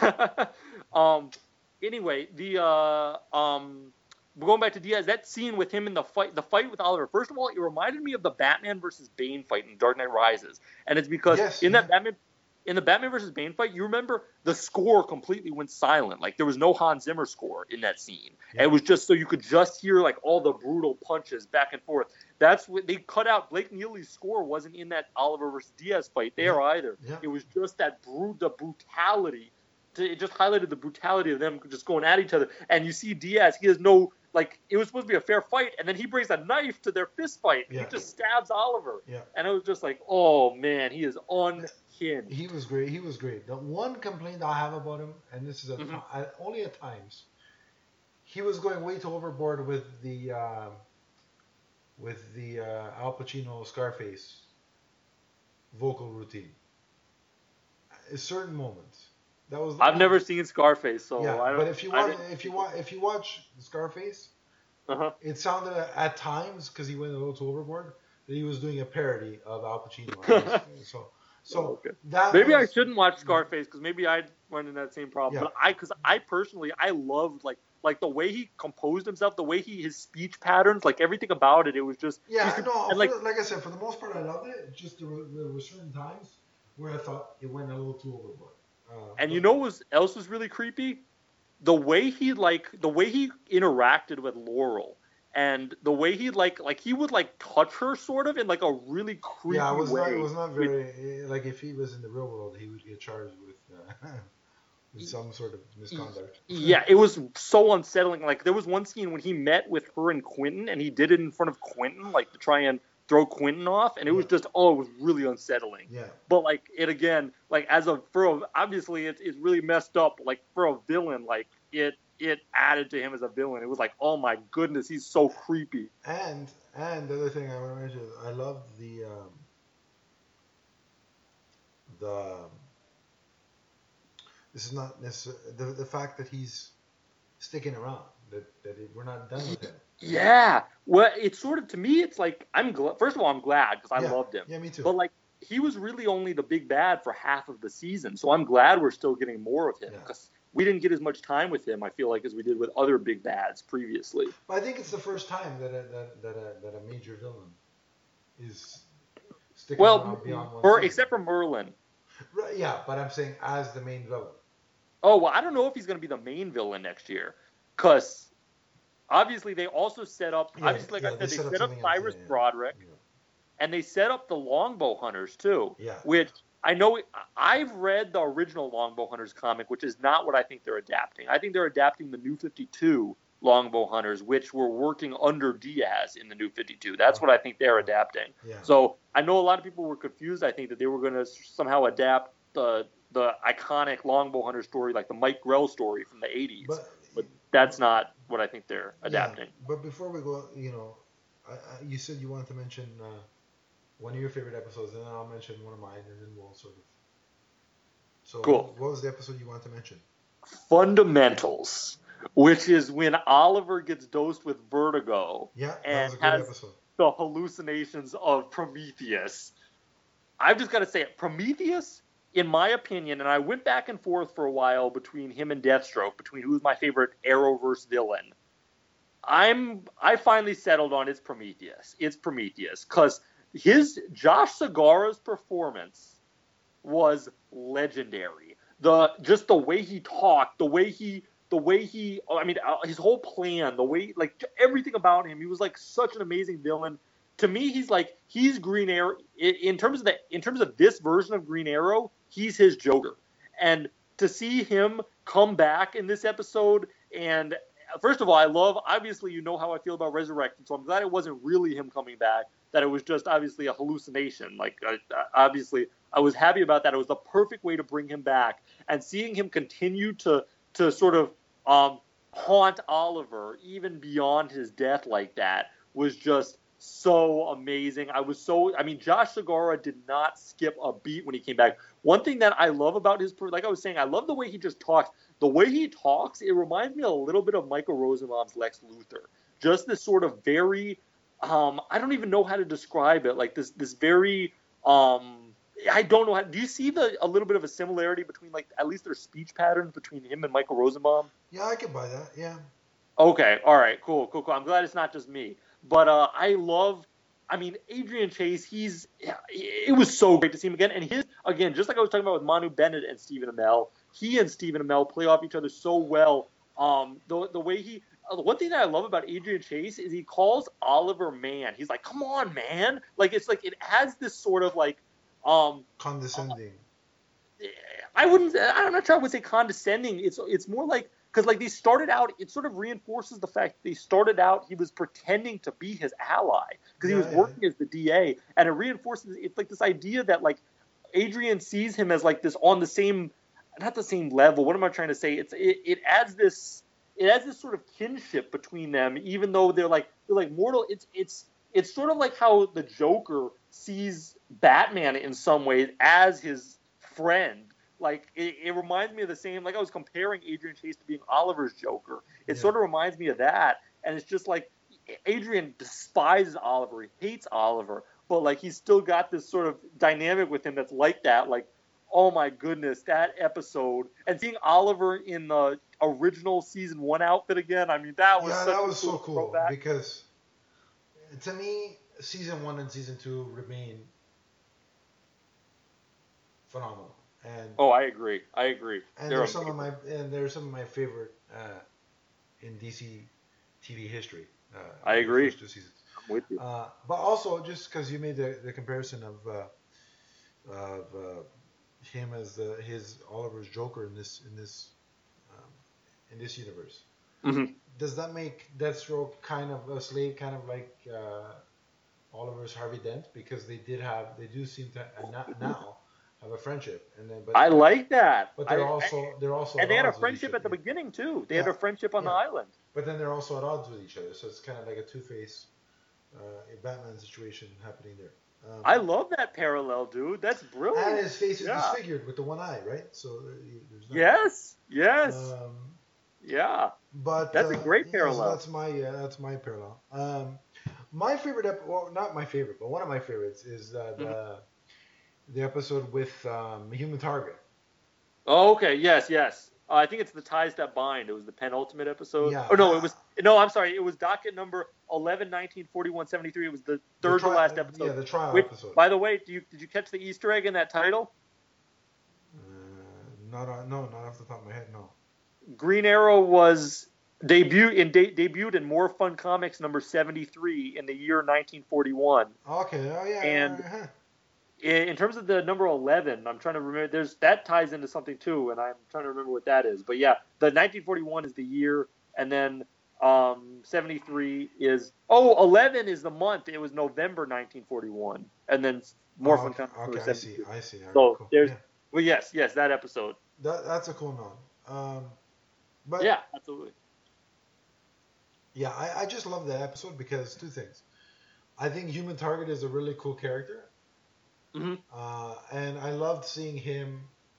um, anyway, the uh, um, going back to Diaz, that scene with him in the fight, the fight with Oliver. First of all, it reminded me of the Batman versus Bane fight in Dark Knight Rises, and it's because Yes, in that yeah. Batman. In the Batman versus Bane fight, you remember the score completely went silent. Like there was no Hans Zimmer score in that scene. Yeah. It was just so you could just hear like all the brutal punches back and forth. That's what they cut out. Blake Neely's score wasn't in that Oliver versus Diaz fight there either. Yeah. It was just that brute, the brutality. It just highlighted the brutality of them just going at each other. And you see Diaz, he has no like. It was supposed to be a fair fight, and then he brings a knife to their fist fight. Yeah. He just stabs Oliver. Yeah. And it was just like, oh man, he is unhinged. He was great. He was great. The one complaint I have about him, and this is a Mhm. I, only at times, he was going way too overboard with the uh, with the uh, Al Pacino Scarface vocal routine. At certain moments, that was. I've never seen Scarface, so Yeah, I don't. but if you I watch, didn't- if you watch, if you watch Scarface, uh-huh. it sounded at times because he went a little too overboard that he was doing a parody of Al Pacino. so, so Oh, okay. that Maybe I was- shouldn't watch Scarface because maybe I'd run into that same problem. Yeah. But I, because I personally, I loved like like the way he composed himself, the way he his speech patterns, like everything about it. It was just Yeah, just- no, and like for, like I said, for the most part, I loved it. Just there were, there were certain times where I thought it went a little too overboard. Uh, and but- you know what was else was really creepy? The way he like the way he interacted with Laurel. And the way he like like he would like touch her sort of in like a really creepy yeah, it was way. not, it was not very like if he was in the real world, he would get charged with, uh, with some sort of misconduct. Yeah, it was so unsettling. Like there was one scene when he met with her and Quentin, and he did it in front of Quentin, like to try and throw Quentin off, and it was Yeah. just oh, it was really unsettling. Yeah, But like it again, like as a for a, obviously it's it's really messed up. Like for a villain, like it it added to him as a villain. It was like oh my goodness, he's so creepy. and and the other thing I want to mention, is I loved the um, the this is not necessarily the the fact that he's sticking around, that that it, we're not done with him. Yeah, well, it's sort of to me, it's like I'm glad. First of all, I'm glad because I Yeah. loved him. Yeah, me too. But like he was really only the big bad for half of the season, so I'm glad we're still getting more of him Yeah. because we didn't get as much time with him. I feel like as we did with other big bads previously. But I think it's the first time that a, that that a, that a major villain is sticking Well, around beyond one Mer- season. except for Merlin. Right, yeah, but I'm saying as the main villain. Oh well, I don't know if he's going to be the main villain next year, because obviously they also set up, Yeah, obviously, like yeah, I they said, they set up set up something else. Cyrus Yeah, yeah. Broderick, Yeah. and they set up the Longbow Hunters too, Yeah. which I know I've read the original Longbow Hunters comic, which is not what I think they're adapting. I think they're adapting the New fifty-two Longbow Hunters, which were working under Diaz in the New fifty-two. That's what I think they're adapting. Yeah. So I know a lot of people were confused. I think that they were going to somehow adapt the the iconic Longbow Hunter story, like the Mike Grell story from the eighties. But, But that's not what I think they're adapting. Yeah, but before we go, you know, I, I, you said you wanted to mention uh, one of your favorite episodes, and then I'll mention one of mine, and then we'll sort of. So, Cool. what was the episode you want to mention? Fundamentals, which is when Oliver gets dosed with vertigo. Yeah, that and was a great has episode. the hallucinations of Prometheus. I've just got to say it. Prometheus, in my opinion, and I went back and forth for a while between him and Deathstroke, between who's my favorite Arrowverse villain. I'm I finally settled on it's Prometheus. It's Prometheus because his Josh Segarra's performance was legendary. The just the way he talked, the way he the way he I mean his whole plan, the way like everything about him, he was like such an amazing villain. To me, he's like he's Green Arrow in terms of the in terms of this version of Green Arrow, he's his Joker. And to see him come back in this episode, and first of all, I love obviously you know how I feel about Resurrected, so I'm glad it wasn't really him coming back, that it was just obviously a hallucination. Like uh, obviously, I was happy about that. It was the perfect way to bring him back, and seeing him continue to to sort of um, haunt Oliver even beyond his death like that was just so amazing. I was so, I mean, Josh Segarra did not skip a beat when he came back. One thing that I love about his, like I was saying, I love the way he just talks. The way he talks, it reminds me a little bit of Michael Rosenbaum's Lex Luthor. Just this sort of very, um, I don't even know how to describe it. Like this, this very, um, I don't know how, do you see the, a little bit of a similarity between like, at least their speech patterns between him and Michael Rosenbaum? Yeah, I can buy that. Yeah. Okay. All right. Cool. Cool. Cool. I'm glad it's not just me. But uh, I love, I mean, Adrian Chase, he's, it was so great to see him again. And his, again, just like I was talking about with Manu Bennett and Stephen Amell, he and Stephen Amell play off each other so well. Um, the, the way he, uh, one thing that I love about Adrian Chase is he calls Oliver man. He's like, come on, man. Like, it's like, it has this sort of like, um, condescending. Uh, I wouldn't, I'm not sure I would say condescending. It's, it's more like, because like they started out, it sort of reinforces the fact that they started out, he was pretending to be his ally because yeah, he was yeah. working as the D A, and it reinforces it's like this idea that like Adrian sees him as like this on the same, not the same level. What am I trying to say? It's it, it adds this it adds this sort of kinship between them, even though they're like they're like mortal. It's it's it's sort of like how the Joker sees Batman in some ways as his friend. Like, it, it reminds me of the same, like I was comparing Adrian Chase to being Oliver's Joker. It Yeah. sort of reminds me of that. And it's just like, Adrian despises Oliver. He hates Oliver. But, like, he's still got this sort of dynamic with him that's like that. Like, oh my goodness, that episode. And seeing Oliver in the original season one outfit again, I mean, that was yeah, such that a was cool so cool. throwback. Because, to me, season one and season two remain phenomenal. And Oh, I agree. I agree. and They're they're some of amazing. my and they're some of my favorite uh, in D C T V history. Uh, I the agree. First two seasons. I'm with you. Uh, but also, just because you made the, the comparison of uh, of uh, him as the, his Oliver's Joker in this in this um, in this universe, Mm-hmm. does that make Deathstroke kind of a slave, kind of like uh, Oliver's Harvey Dent? Because they did have, they do seem to uh, not, now have a friendship, and then but I like that. but they're I- also they're also And at they had a odds with each friendship other. at the beginning too. They Yeah. had a friendship on the Yeah. island. But then they're also at odds with each other, so it's kind of like a Two-Face uh, Batman situation happening there. Um, I love that parallel, dude. That's brilliant. and his face is Yeah. disfigured with the one eye, right? So there- there's that. Yes, yes, Um, yeah. but That's a uh, great yeah, so parallel. that's my uh, that's my parallel. Um, my favorite, ep- well, not my favorite, but one of my favorites is uh, the Mm-hmm. the episode with um, Human Target. Oh, okay. Yes, yes. Uh, I think it's the ties that bind. It was the penultimate episode. Yeah. Oh no, it was no. I'm sorry. It was docket number eleven, nineteen, forty-one, seventy-three. It was the The third tri- to last episode. Yeah, the trial Which, episode. by the way, do you did you catch the Easter egg in that title? Uh, not on, no, not off the top of my head, no. Green Arrow was Debut in de- debuted in More Fun Comics number seventy-three in the year nineteen forty-one. Okay. Oh yeah. And yeah, yeah. in, in terms of the number eleven, I'm trying to remember. There's that ties into something too, and I'm trying to remember what that is. But yeah, the nineteen forty-one is the year, and then um, seventy-three is oh eleven is the month. It was November nineteen forty-one, and then More Oh, Fun okay. Comics Okay. number I see. seventy-two. I see. All right. So Cool. there's Yeah. well, yes, yes, that episode. That that's a cool nod. Um, but Yeah, absolutely. yeah, I, I just love that episode because two things. I think Human Target is a really cool character. Mm-hmm. Uh, and I loved seeing him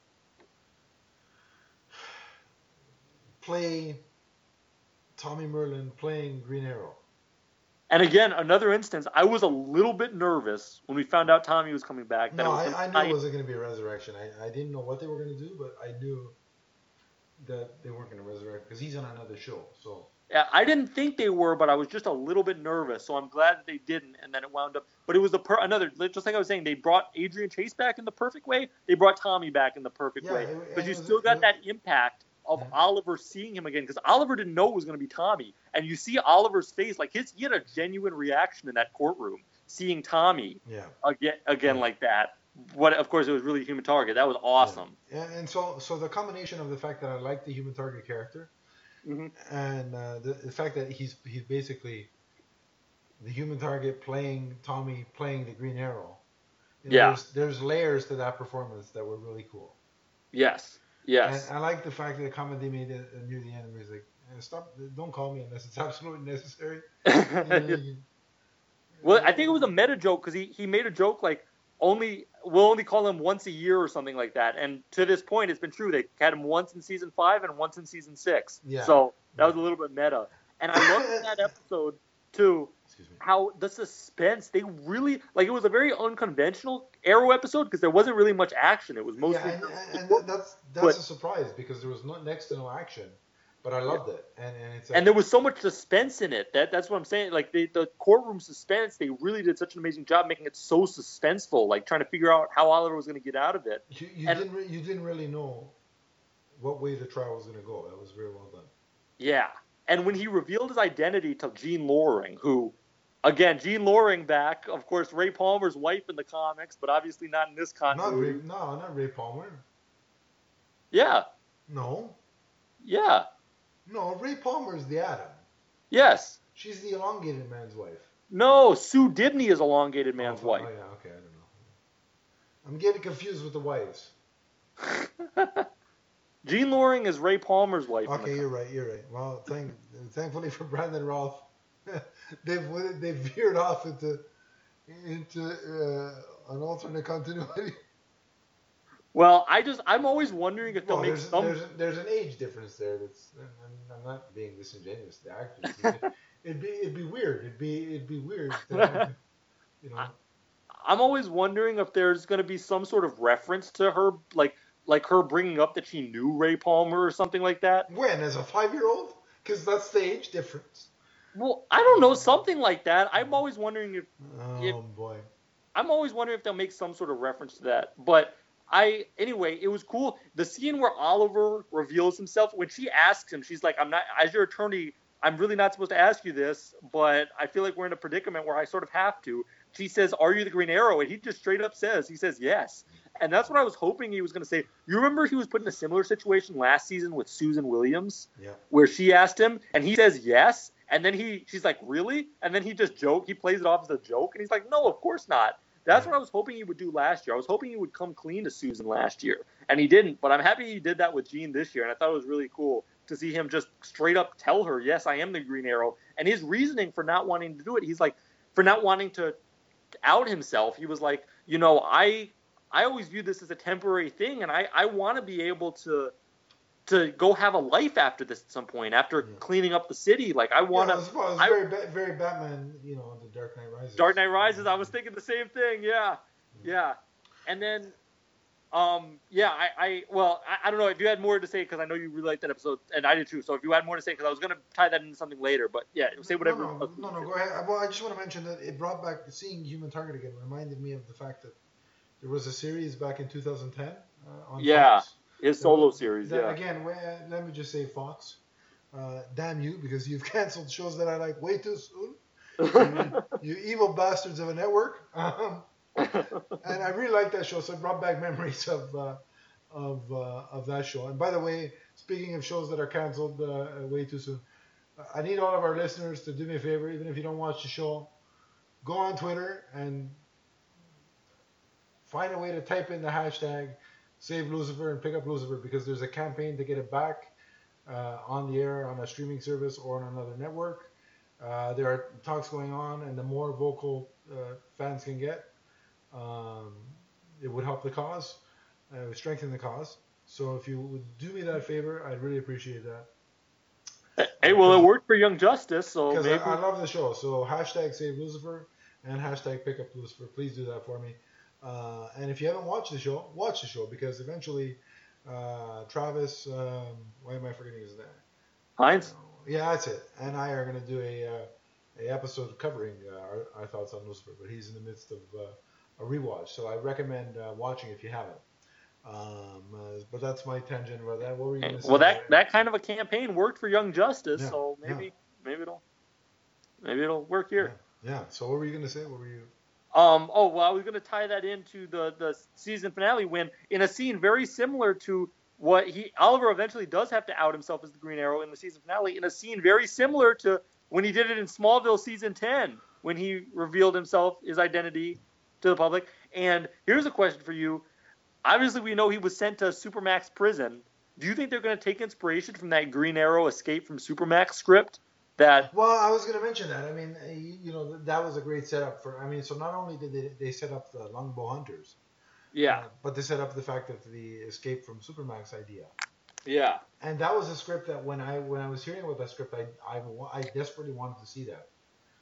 play Tommy Merlin playing Green Arrow. And again, another instance, I was a little bit nervous when we found out Tommy was coming back. That No, it was I, I knew tie- it wasn't going to be a resurrection. I, I didn't know what they were going to do, but I knew that they weren't going to resurrect because he's on another show. So Yeah, I didn't think they were, but I was just a little bit nervous. So I'm glad that they didn't, and then it wound up. But it was the per- another, just like I was saying, they brought Adrian Chase back in the perfect way. They brought Tommy back in the perfect Yeah, way, it- but and you it was- still got it- that impact of Yeah. Oliver seeing him again, because Oliver didn't know it was going to be Tommy, and you see Oliver's face, like his, he had a genuine reaction in that courtroom seeing Tommy yeah. again, again Yeah. like that. What, of course, it was really Human Target. That was awesome. Yeah. And, and so so the combination of the fact that I like the Human Target character hmm and uh, the, the fact that he's he's basically the Human Target playing Tommy playing the Green Arrow. You know, Yeah. There's, there's layers to that performance that were really cool. Yes. Yes. And I like the fact that the comment they made uh, near the end was like, eh, "Stop! Don't call me unless it's absolutely necessary." Well, I think it was a meta joke because he, he made a joke like only we'll only call him once a year or something like that. And to this point, it's been true. They had him once in season five and once in season six. Yeah. So that was a little bit meta. And I loved in that episode too Excuse me. how the suspense they really like. It was a very unconventional Arrow episode because there wasn't really much action. It was mostly Yeah, and, and, and that's that's but- a surprise because there was no next to no action, but I loved it. And and it's like, and there was so much suspense in it. That that's what I'm saying. Like the the courtroom suspense, they really did such an amazing job making it so suspenseful. Like trying to figure out how Oliver was going to get out of it. you, you and- didn't re- you didn't really know what way the trial was going to go. That was very well done. Yeah. And when he revealed his identity to Jean Loring, who, again, Jean Loring back, of course, Ray Palmer's wife in the comics, but obviously not in this Not Ray, continuity. no, not Ray Palmer. Yeah. No, Yeah. no, Ray Palmer is the Atom. Yes. She's the elongated man's wife. No, Sue Dibney is Elongated Man's oh, wife. Oh yeah, okay, I don't know. I'm getting confused with the wives. Jean Loring is Ray Palmer's wife. in the Okay, you're right. You're right. Well, thank, thankfully for Brandon Rolfe, they've they've veered off into into uh, an alternate continuity. Well, I just I'm always wondering if they'll Well, make there's some. there's there's an age difference there. That's I'm, I'm not being disingenuous to the actors. It'd be it'd be weird. It'd be it'd be weird. To, you know. I'm always wondering if there's going to be some sort of reference to her, like like her bringing up that she knew Ray Palmer or something like that. When as a five year old? Because that's the age difference. Well, I don't know, something like that. I'm always wondering if Oh If- boy. I'm always wondering if they'll make some sort of reference to that. But I anyway, it was cool. The scene where Oliver reveals himself when she asks him, she's like, "I'm not as your attorney. I'm really not supposed to ask you this, but I feel like we're in a predicament where I sort of have to." She says, "Are you the Green Arrow?" And he just straight up says, he says yes. And that's what I was hoping he was going to say. You remember he was put in a similar situation last season with Susan Williams, Yeah. where she asked him, and he says yes, and then he, she's like, really? And then he just joke, he plays it off as a joke, and he's like, no, of course not. That's Yeah. what I was hoping he would do last year. I was hoping he would come clean to Susan last year, and he didn't. But I'm happy he did that with Jean this year, and I thought it was really cool to see him just straight up tell her, yes, I am the Green Arrow. And his reasoning for not wanting to do it, he's like, for not wanting to out himself, he was like, you know, I I always view this as a temporary thing, and I, I want to be able to to go have a life after this at some point, after Yeah. cleaning up the city. Like, I want Yeah, to... it was, well, it was I- very ba- very Batman. You know, the Dark Knight Rises. Dark Knight Rises, I was thinking the same thing, yeah. Yeah. And then, um, yeah, I, I well, I, I don't know if you had more to say, because I know you really liked that episode, and I did too, so if you had more to say, because I was going to tie that into something later, but yeah, say whatever. No, no, no, no, go ahead. Well, I just want to mention that it brought back seeing Human Target again. Reminded me of the fact that there was a series back in two thousand ten uh, on Yeah. Fox. His That solo was- series, that, yeah. Again, we- uh, let me just say Fox. Uh, damn you, because you've canceled shows that I like way too soon. you, you evil bastards of a network. Um, and I really like that show, so it brought back memories of uh, of uh, of that show. And by the way, speaking of shows that are canceled uh, way too soon, I need all of our listeners to do me a favor, even if you don't watch the show, go on Twitter and find a way to type in the hashtag Save Lucifer and pick up Lucifer, because there's a campaign to get it back uh, on the air on a streaming service or on another network. Uh, there are talks going on, and the more vocal uh, fans can get, um, it would help the cause, uh, it would strengthen the cause. So if you would do me that favor, I'd really appreciate that. Hey, well, it worked for Young Justice, so Because maybe. I, I love the show. So hashtag Save Lucifer and hashtag Pick Up Lucifer. Please do that for me. Uh, and if you haven't watched the show, watch the show, because eventually uh, Travis, um, why am I forgetting his name? Hines? Uh, yeah, that's it. And I are going to do a uh, a episode covering uh, our, our thoughts on Lucifer, but he's in the midst of uh, a rewatch. So I recommend uh, watching if you haven't. Um, uh, but that's my tangent about that. What were you going to say? Well, that that kind of a campaign worked for Young Justice, Yeah, so maybe yeah. maybe it'll maybe it'll work here. Yeah. yeah. So what were you going to say? What were you? Um. Oh well, I was going to tie that into the the season finale when, in a scene very similar to what he Oliver eventually does have to out himself as the Green Arrow in the season finale, in a scene very similar to when he did it in Smallville season ten, when he revealed himself, his identity to the public. And here's a question for you. Obviously, we know he was sent to Supermax prison. Do you think they're going to take inspiration from that Green Arrow Escape from Supermax script? That Well, I was going to mention that. I mean, you know, that was a great setup for. I mean, so not only did they, they set up the Longbow Hunters, yeah, uh, but they set up the fact that the Escape from Supermax idea. yeah. And that was a script that when I when I was hearing about that script, I I, I desperately wanted to see that.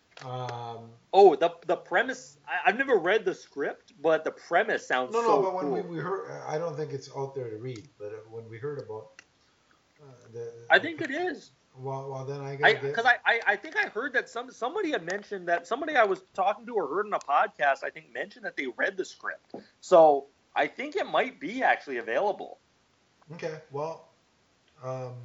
Um, Oh, the the premise. I, I've never read the script, but the premise sounds no, so no, but when cool. we, we heard, I don't think it's out there to read. But when we heard about uh, the, I the, think it is. Well, well, then I I gotta get. because I, I I think I heard that some somebody had mentioned that somebody I was talking to or heard in a podcast, I think, mentioned that they read the script. So I think it might be actually available. Okay, well, um,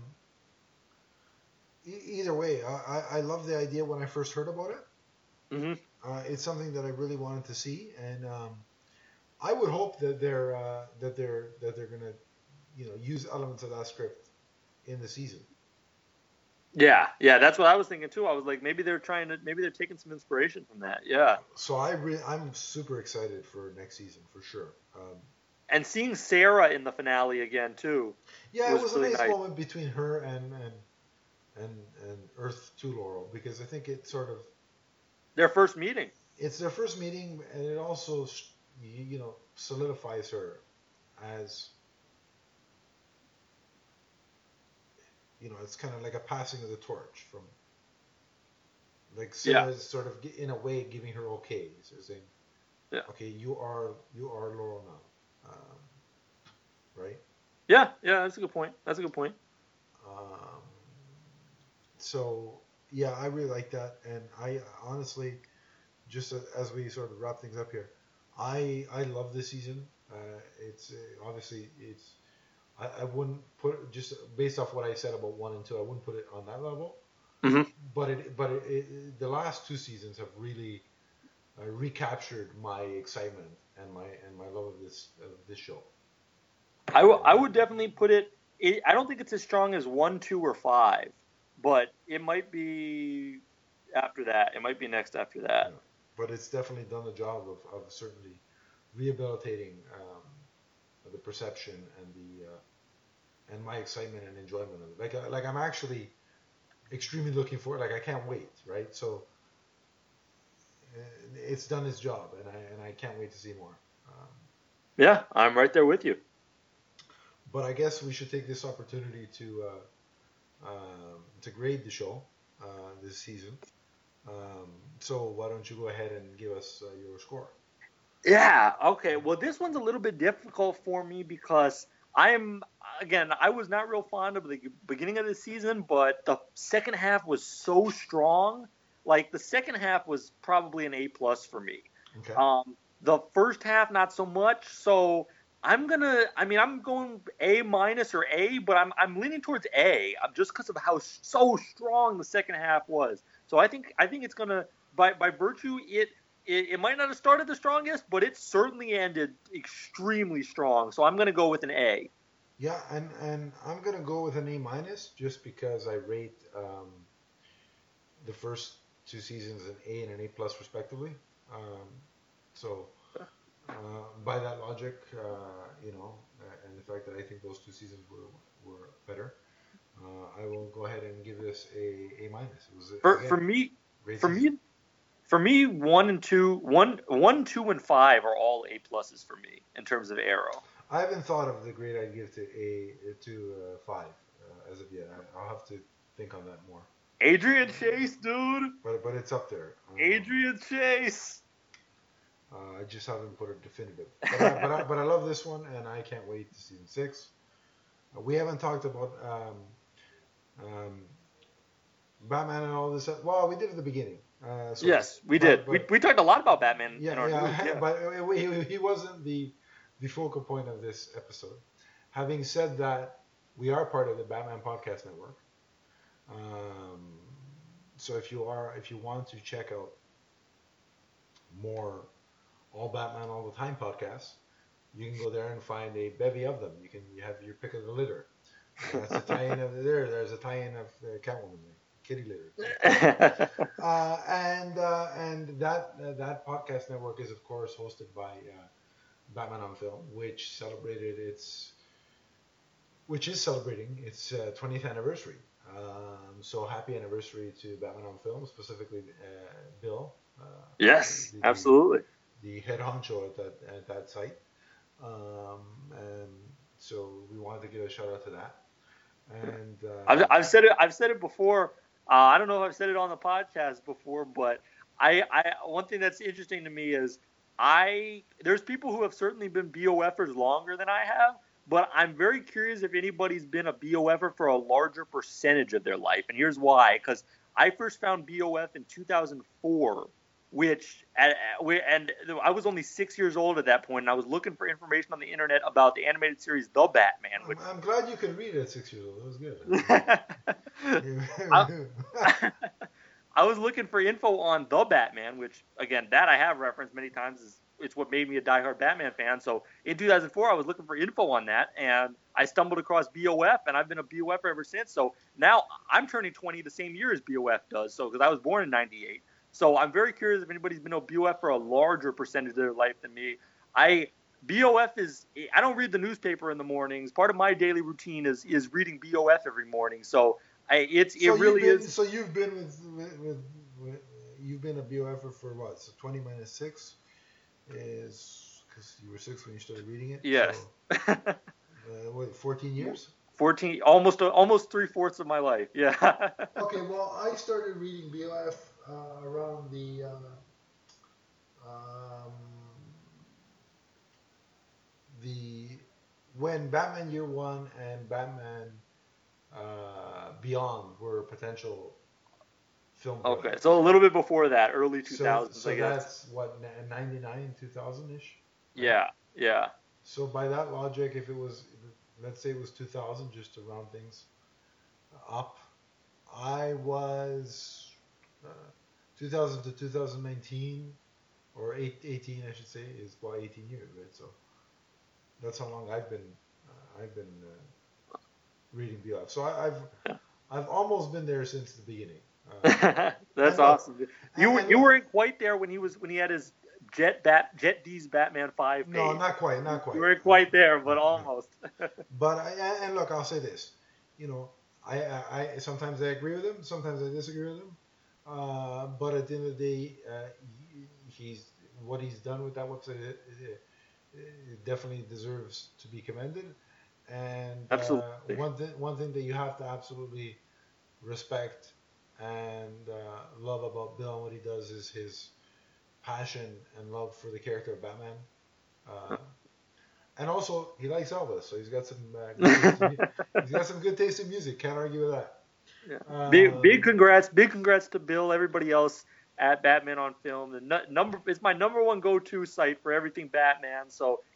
e- either way, I, I I love the idea when I first heard about it. Mm-hmm. Uh, it's something that I really wanted to see, and um, I would hope that they're uh, that they're that they're gonna, you know, use elements of that script in the season. Yeah, yeah, that's what I was thinking too. I was like, maybe they're trying to, maybe they're taking some inspiration from that. Yeah. So I re- I'm super excited for next season for sure. Um, And seeing Sarah in the finale again too. yeah, was it was really a nice nice. moment between her and and and and Earth Two Laurel, because I think it sort of Their first meeting. it's their first meeting, and it also you know solidifies her as, you know, it's kind of like a passing of the torch from, like, Sarah Yeah. is sort of in a way giving her okay, so saying, Yeah. okay, you are you are Laurel now, um, right? Yeah, yeah, that's a good point. That's a good point. Um, so yeah, I really like that, and I honestly, just as we sort of wrap things up here, I I love this season. Uh, it's uh, obviously it's I, I wouldn't put, just based off what I said about one and two, I wouldn't put it on that level. Mm-hmm. But it but it, it, the last two seasons have really uh, recaptured my excitement and my and my love of this of this show. I, w- I would definitely put it, it. I don't think it's as strong as one, two, or five, but it might be after that. It might be next after that. Yeah. But it's definitely done the job of, of certainly rehabilitating um, the perception and the uh, and my excitement and enjoyment of it. Like uh, like I'm actually extremely looking forward. Like I can't wait, right? So uh, it's done its job, and I and I can't wait to see more. Um, Yeah, I'm right there with you. but I guess we should take this opportunity to uh, um, to grade the show uh, this season. Um, so why don't you go ahead and give us uh, your score? Yeah. Okay. Well, this one's a little bit difficult for me because I am, again, I was not real fond of the beginning of the season, but the second half was so strong. Like the second half was probably an A plus for me. Okay. Um, the first half, not so much. So I'm gonna. I mean, I'm going A minus or A, but I'm I'm leaning towards A, um, just because of how so strong the second half was. So I think I think it's gonna by by virtue it, it it might not have started the strongest, but it certainly ended extremely strong. So I'm gonna go with an A. Yeah, and and I'm gonna go with an A minus just because I rate um, the first two seasons an A and an A plus respectively. Um, so uh, by that logic, uh, you know, uh, and the fact that I think those two seasons were were better, uh, I will go ahead and give this a A minus. It was For for again me, great for season. me, for me, one and two, one one, two, and five are all A pluses for me in terms of Arrow. I haven't thought of the grade I'd give to a to uh, five uh, as of yet. I, I'll have to think on that more. Adrian Chase, dude. But but it's up there. Um, Adrian Chase. uh, I just haven't put it definitive. But I, but I, but I love this one, and I can't wait to season six. Uh, we haven't talked about um, um, Batman and all this. Well, we did at the beginning. Uh, sort of. Yes, we But, did. but We, we talked a lot about Batman yeah, in our yeah, news. Yeah. but he, he wasn't the the focal point of this episode. Having said that, we are part of the Batman Podcast Network. Um, so if you are, if you want to check out more all Batman all the time podcasts, you can go there and find a bevy of them. You can you have your pick of the litter. Uh, that's a tie-in of there. There's a tie-in of uh, Catwoman, kitty litter. uh, and uh, and that uh, that podcast network is of course hosted by uh, Batman on Film, which celebrated its which is celebrating its uh, twentieth anniversary. Um, so happy anniversary to Batman on Film, specifically uh, Bill. Uh, Yes, the, absolutely. The, the head honcho at that at that site. Um, and so we wanted to give a shout out to that. And uh, I've, I've said it. I've said it before. Uh, I don't know if I've said it on the podcast before, but I, I one thing that's interesting to me is I there's people who have certainly been BOFers longer than I have, but I'm very curious if anybody's been a BOFer for a larger percentage of their life. And here's why: because I first found B O F in two thousand four, which and I was only six years old at that point, and I was looking for information on the internet about the animated series The Batman. Which I'm, I'm glad you could read it at six years old. It was good. I, I was looking for info on The Batman, which again, that I have referenced many times. Is it's what made me a diehard Batman fan. So in two thousand four, I was looking for info on that, and I stumbled across B O F, and I've been a B O F ever since. So now I'm turning twenty the same year as B O F does. So because I was born in ninety-eight. So I'm very curious if anybody's been a B O F for a larger percentage of their life than me. I B O F is I don't read the newspaper in the mornings. Part of my daily routine is is reading B O F every morning. So I, it's so it really been, is. So you've been with, with, with, with you've been a B O F for what? So twenty minus six is because you were six when you started reading it. Yes. So, uh, what? fourteen years. Fourteen, almost almost three fourths of my life. Yeah. Okay. Well, I started reading B O F uh, around the. Uh, um, the when Batman Year One and Batman uh, Beyond were potential film. Okay, projects. so a little bit before that, early two thousands, so, so I guess. That's what ninety-nine, two thousand ish. Right? Yeah, yeah. So by that logic, if it was, let's say it was two thousand, just to round things up, I was uh, two thousand to two thousand nineteen, or eight, eighteen, I should say, is about eighteen years, right? So that's how long I've been uh, I've been uh, reading B O F. So I, I've I've almost been there since the beginning. Uh, That's awesome. Look, you were you look, weren't quite there when he was when he had his Jet Bat Jet D's Batman five. Page. No, not quite, not quite. You weren't quite there, but almost. But I, and look, I'll say this. You know, I, I, I sometimes I agree with him, sometimes I disagree with him. Uh, but at the end of the day, uh, he, he's what he's done with that website. It, it, it definitely deserves to be commended. And absolutely. Uh, one thing, one thing that you have to absolutely respect and uh, love about Bill and what he does is his passion and love for the character of Batman. Uh, and also, he likes Elvis, so he's got some uh, good taste in, he's got some good taste in music. Can't argue with that. Yeah. Um, big, big congrats, big congrats to Bill. Everybody else at Batman on Film. The n- number it's my number one go-to site for everything Batman. So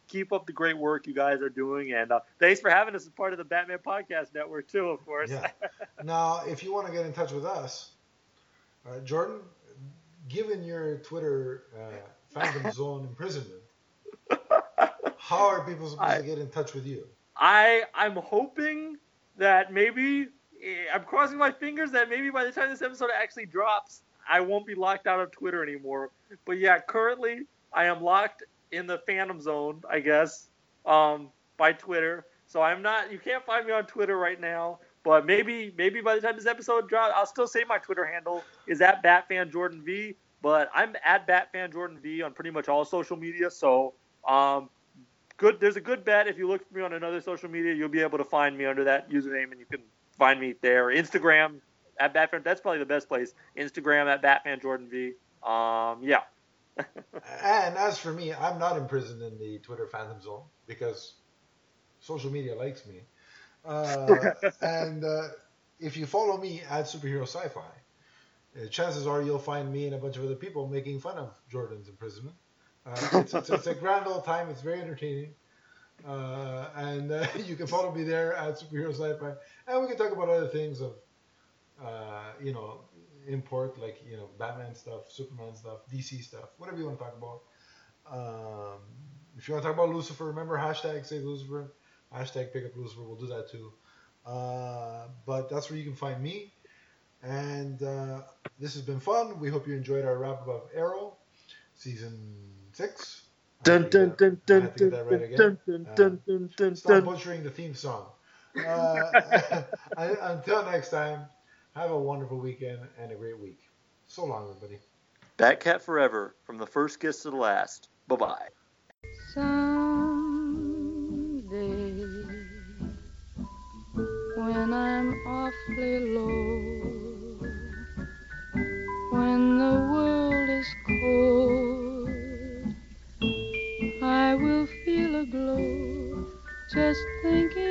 keep up the great work you guys are doing, and uh, thanks for having us as part of the Batman Podcast Network too, of course. Yeah. Now, if you want to get in touch with us, uh, Jordan, given your Twitter uh, Phantom Zone imprisonment, how are people supposed I, to get in touch with you? I I'm hoping that maybe I'm crossing my fingers that maybe by the time this episode actually drops, I won't be locked out of Twitter anymore. But yeah, currently I am locked in the Phantom Zone, I guess, um, by Twitter. So I'm not. You can't find me on Twitter right now. But maybe maybe by the time this episode drops, I'll still say my Twitter handle is at BatFanJordanV. But I'm at BatFanJordanV on pretty much all social media. So um, good. There's a good bet if you look for me on another social media, you'll be able to find me under that username, and you can find me there. Instagram at Batfan. That's probably the best place. Instagram at BatFanJordanV. Um, yeah. And as for me, I'm not imprisoned in the Twitter Phantom Zone because social media likes me. Uh, and uh, if you follow me at Superhero Sci-Fi, uh, chances are you'll find me and a bunch of other people making fun of Jordan's imprisonment. Uh, it's, it's, it's a grand old time. It's very entertaining. Uh, and uh, you can follow me there at Superhero Sci-Fi. And we can talk about other things of, uh, you know, import, like, you know, Batman stuff, Superman stuff, D C stuff, whatever you want to talk about. Um, if you want to talk about Lucifer, remember hashtag save Lucifer, hashtag pick up Lucifer. We'll do that too. Uh, but that's where you can find me. And uh, this has been fun. We hope you enjoyed our wrap up of Arrow, season six. Dun dun dun dun dun dun dun dun dun. Stop butchering the theme song. Uh, until next time, have a wonderful weekend and a great week. So long, everybody. Batcat forever, from the first kiss to the last. Bye bye. Someday, when I'm awfully low, when the world is cold, I will feel a glow just thinking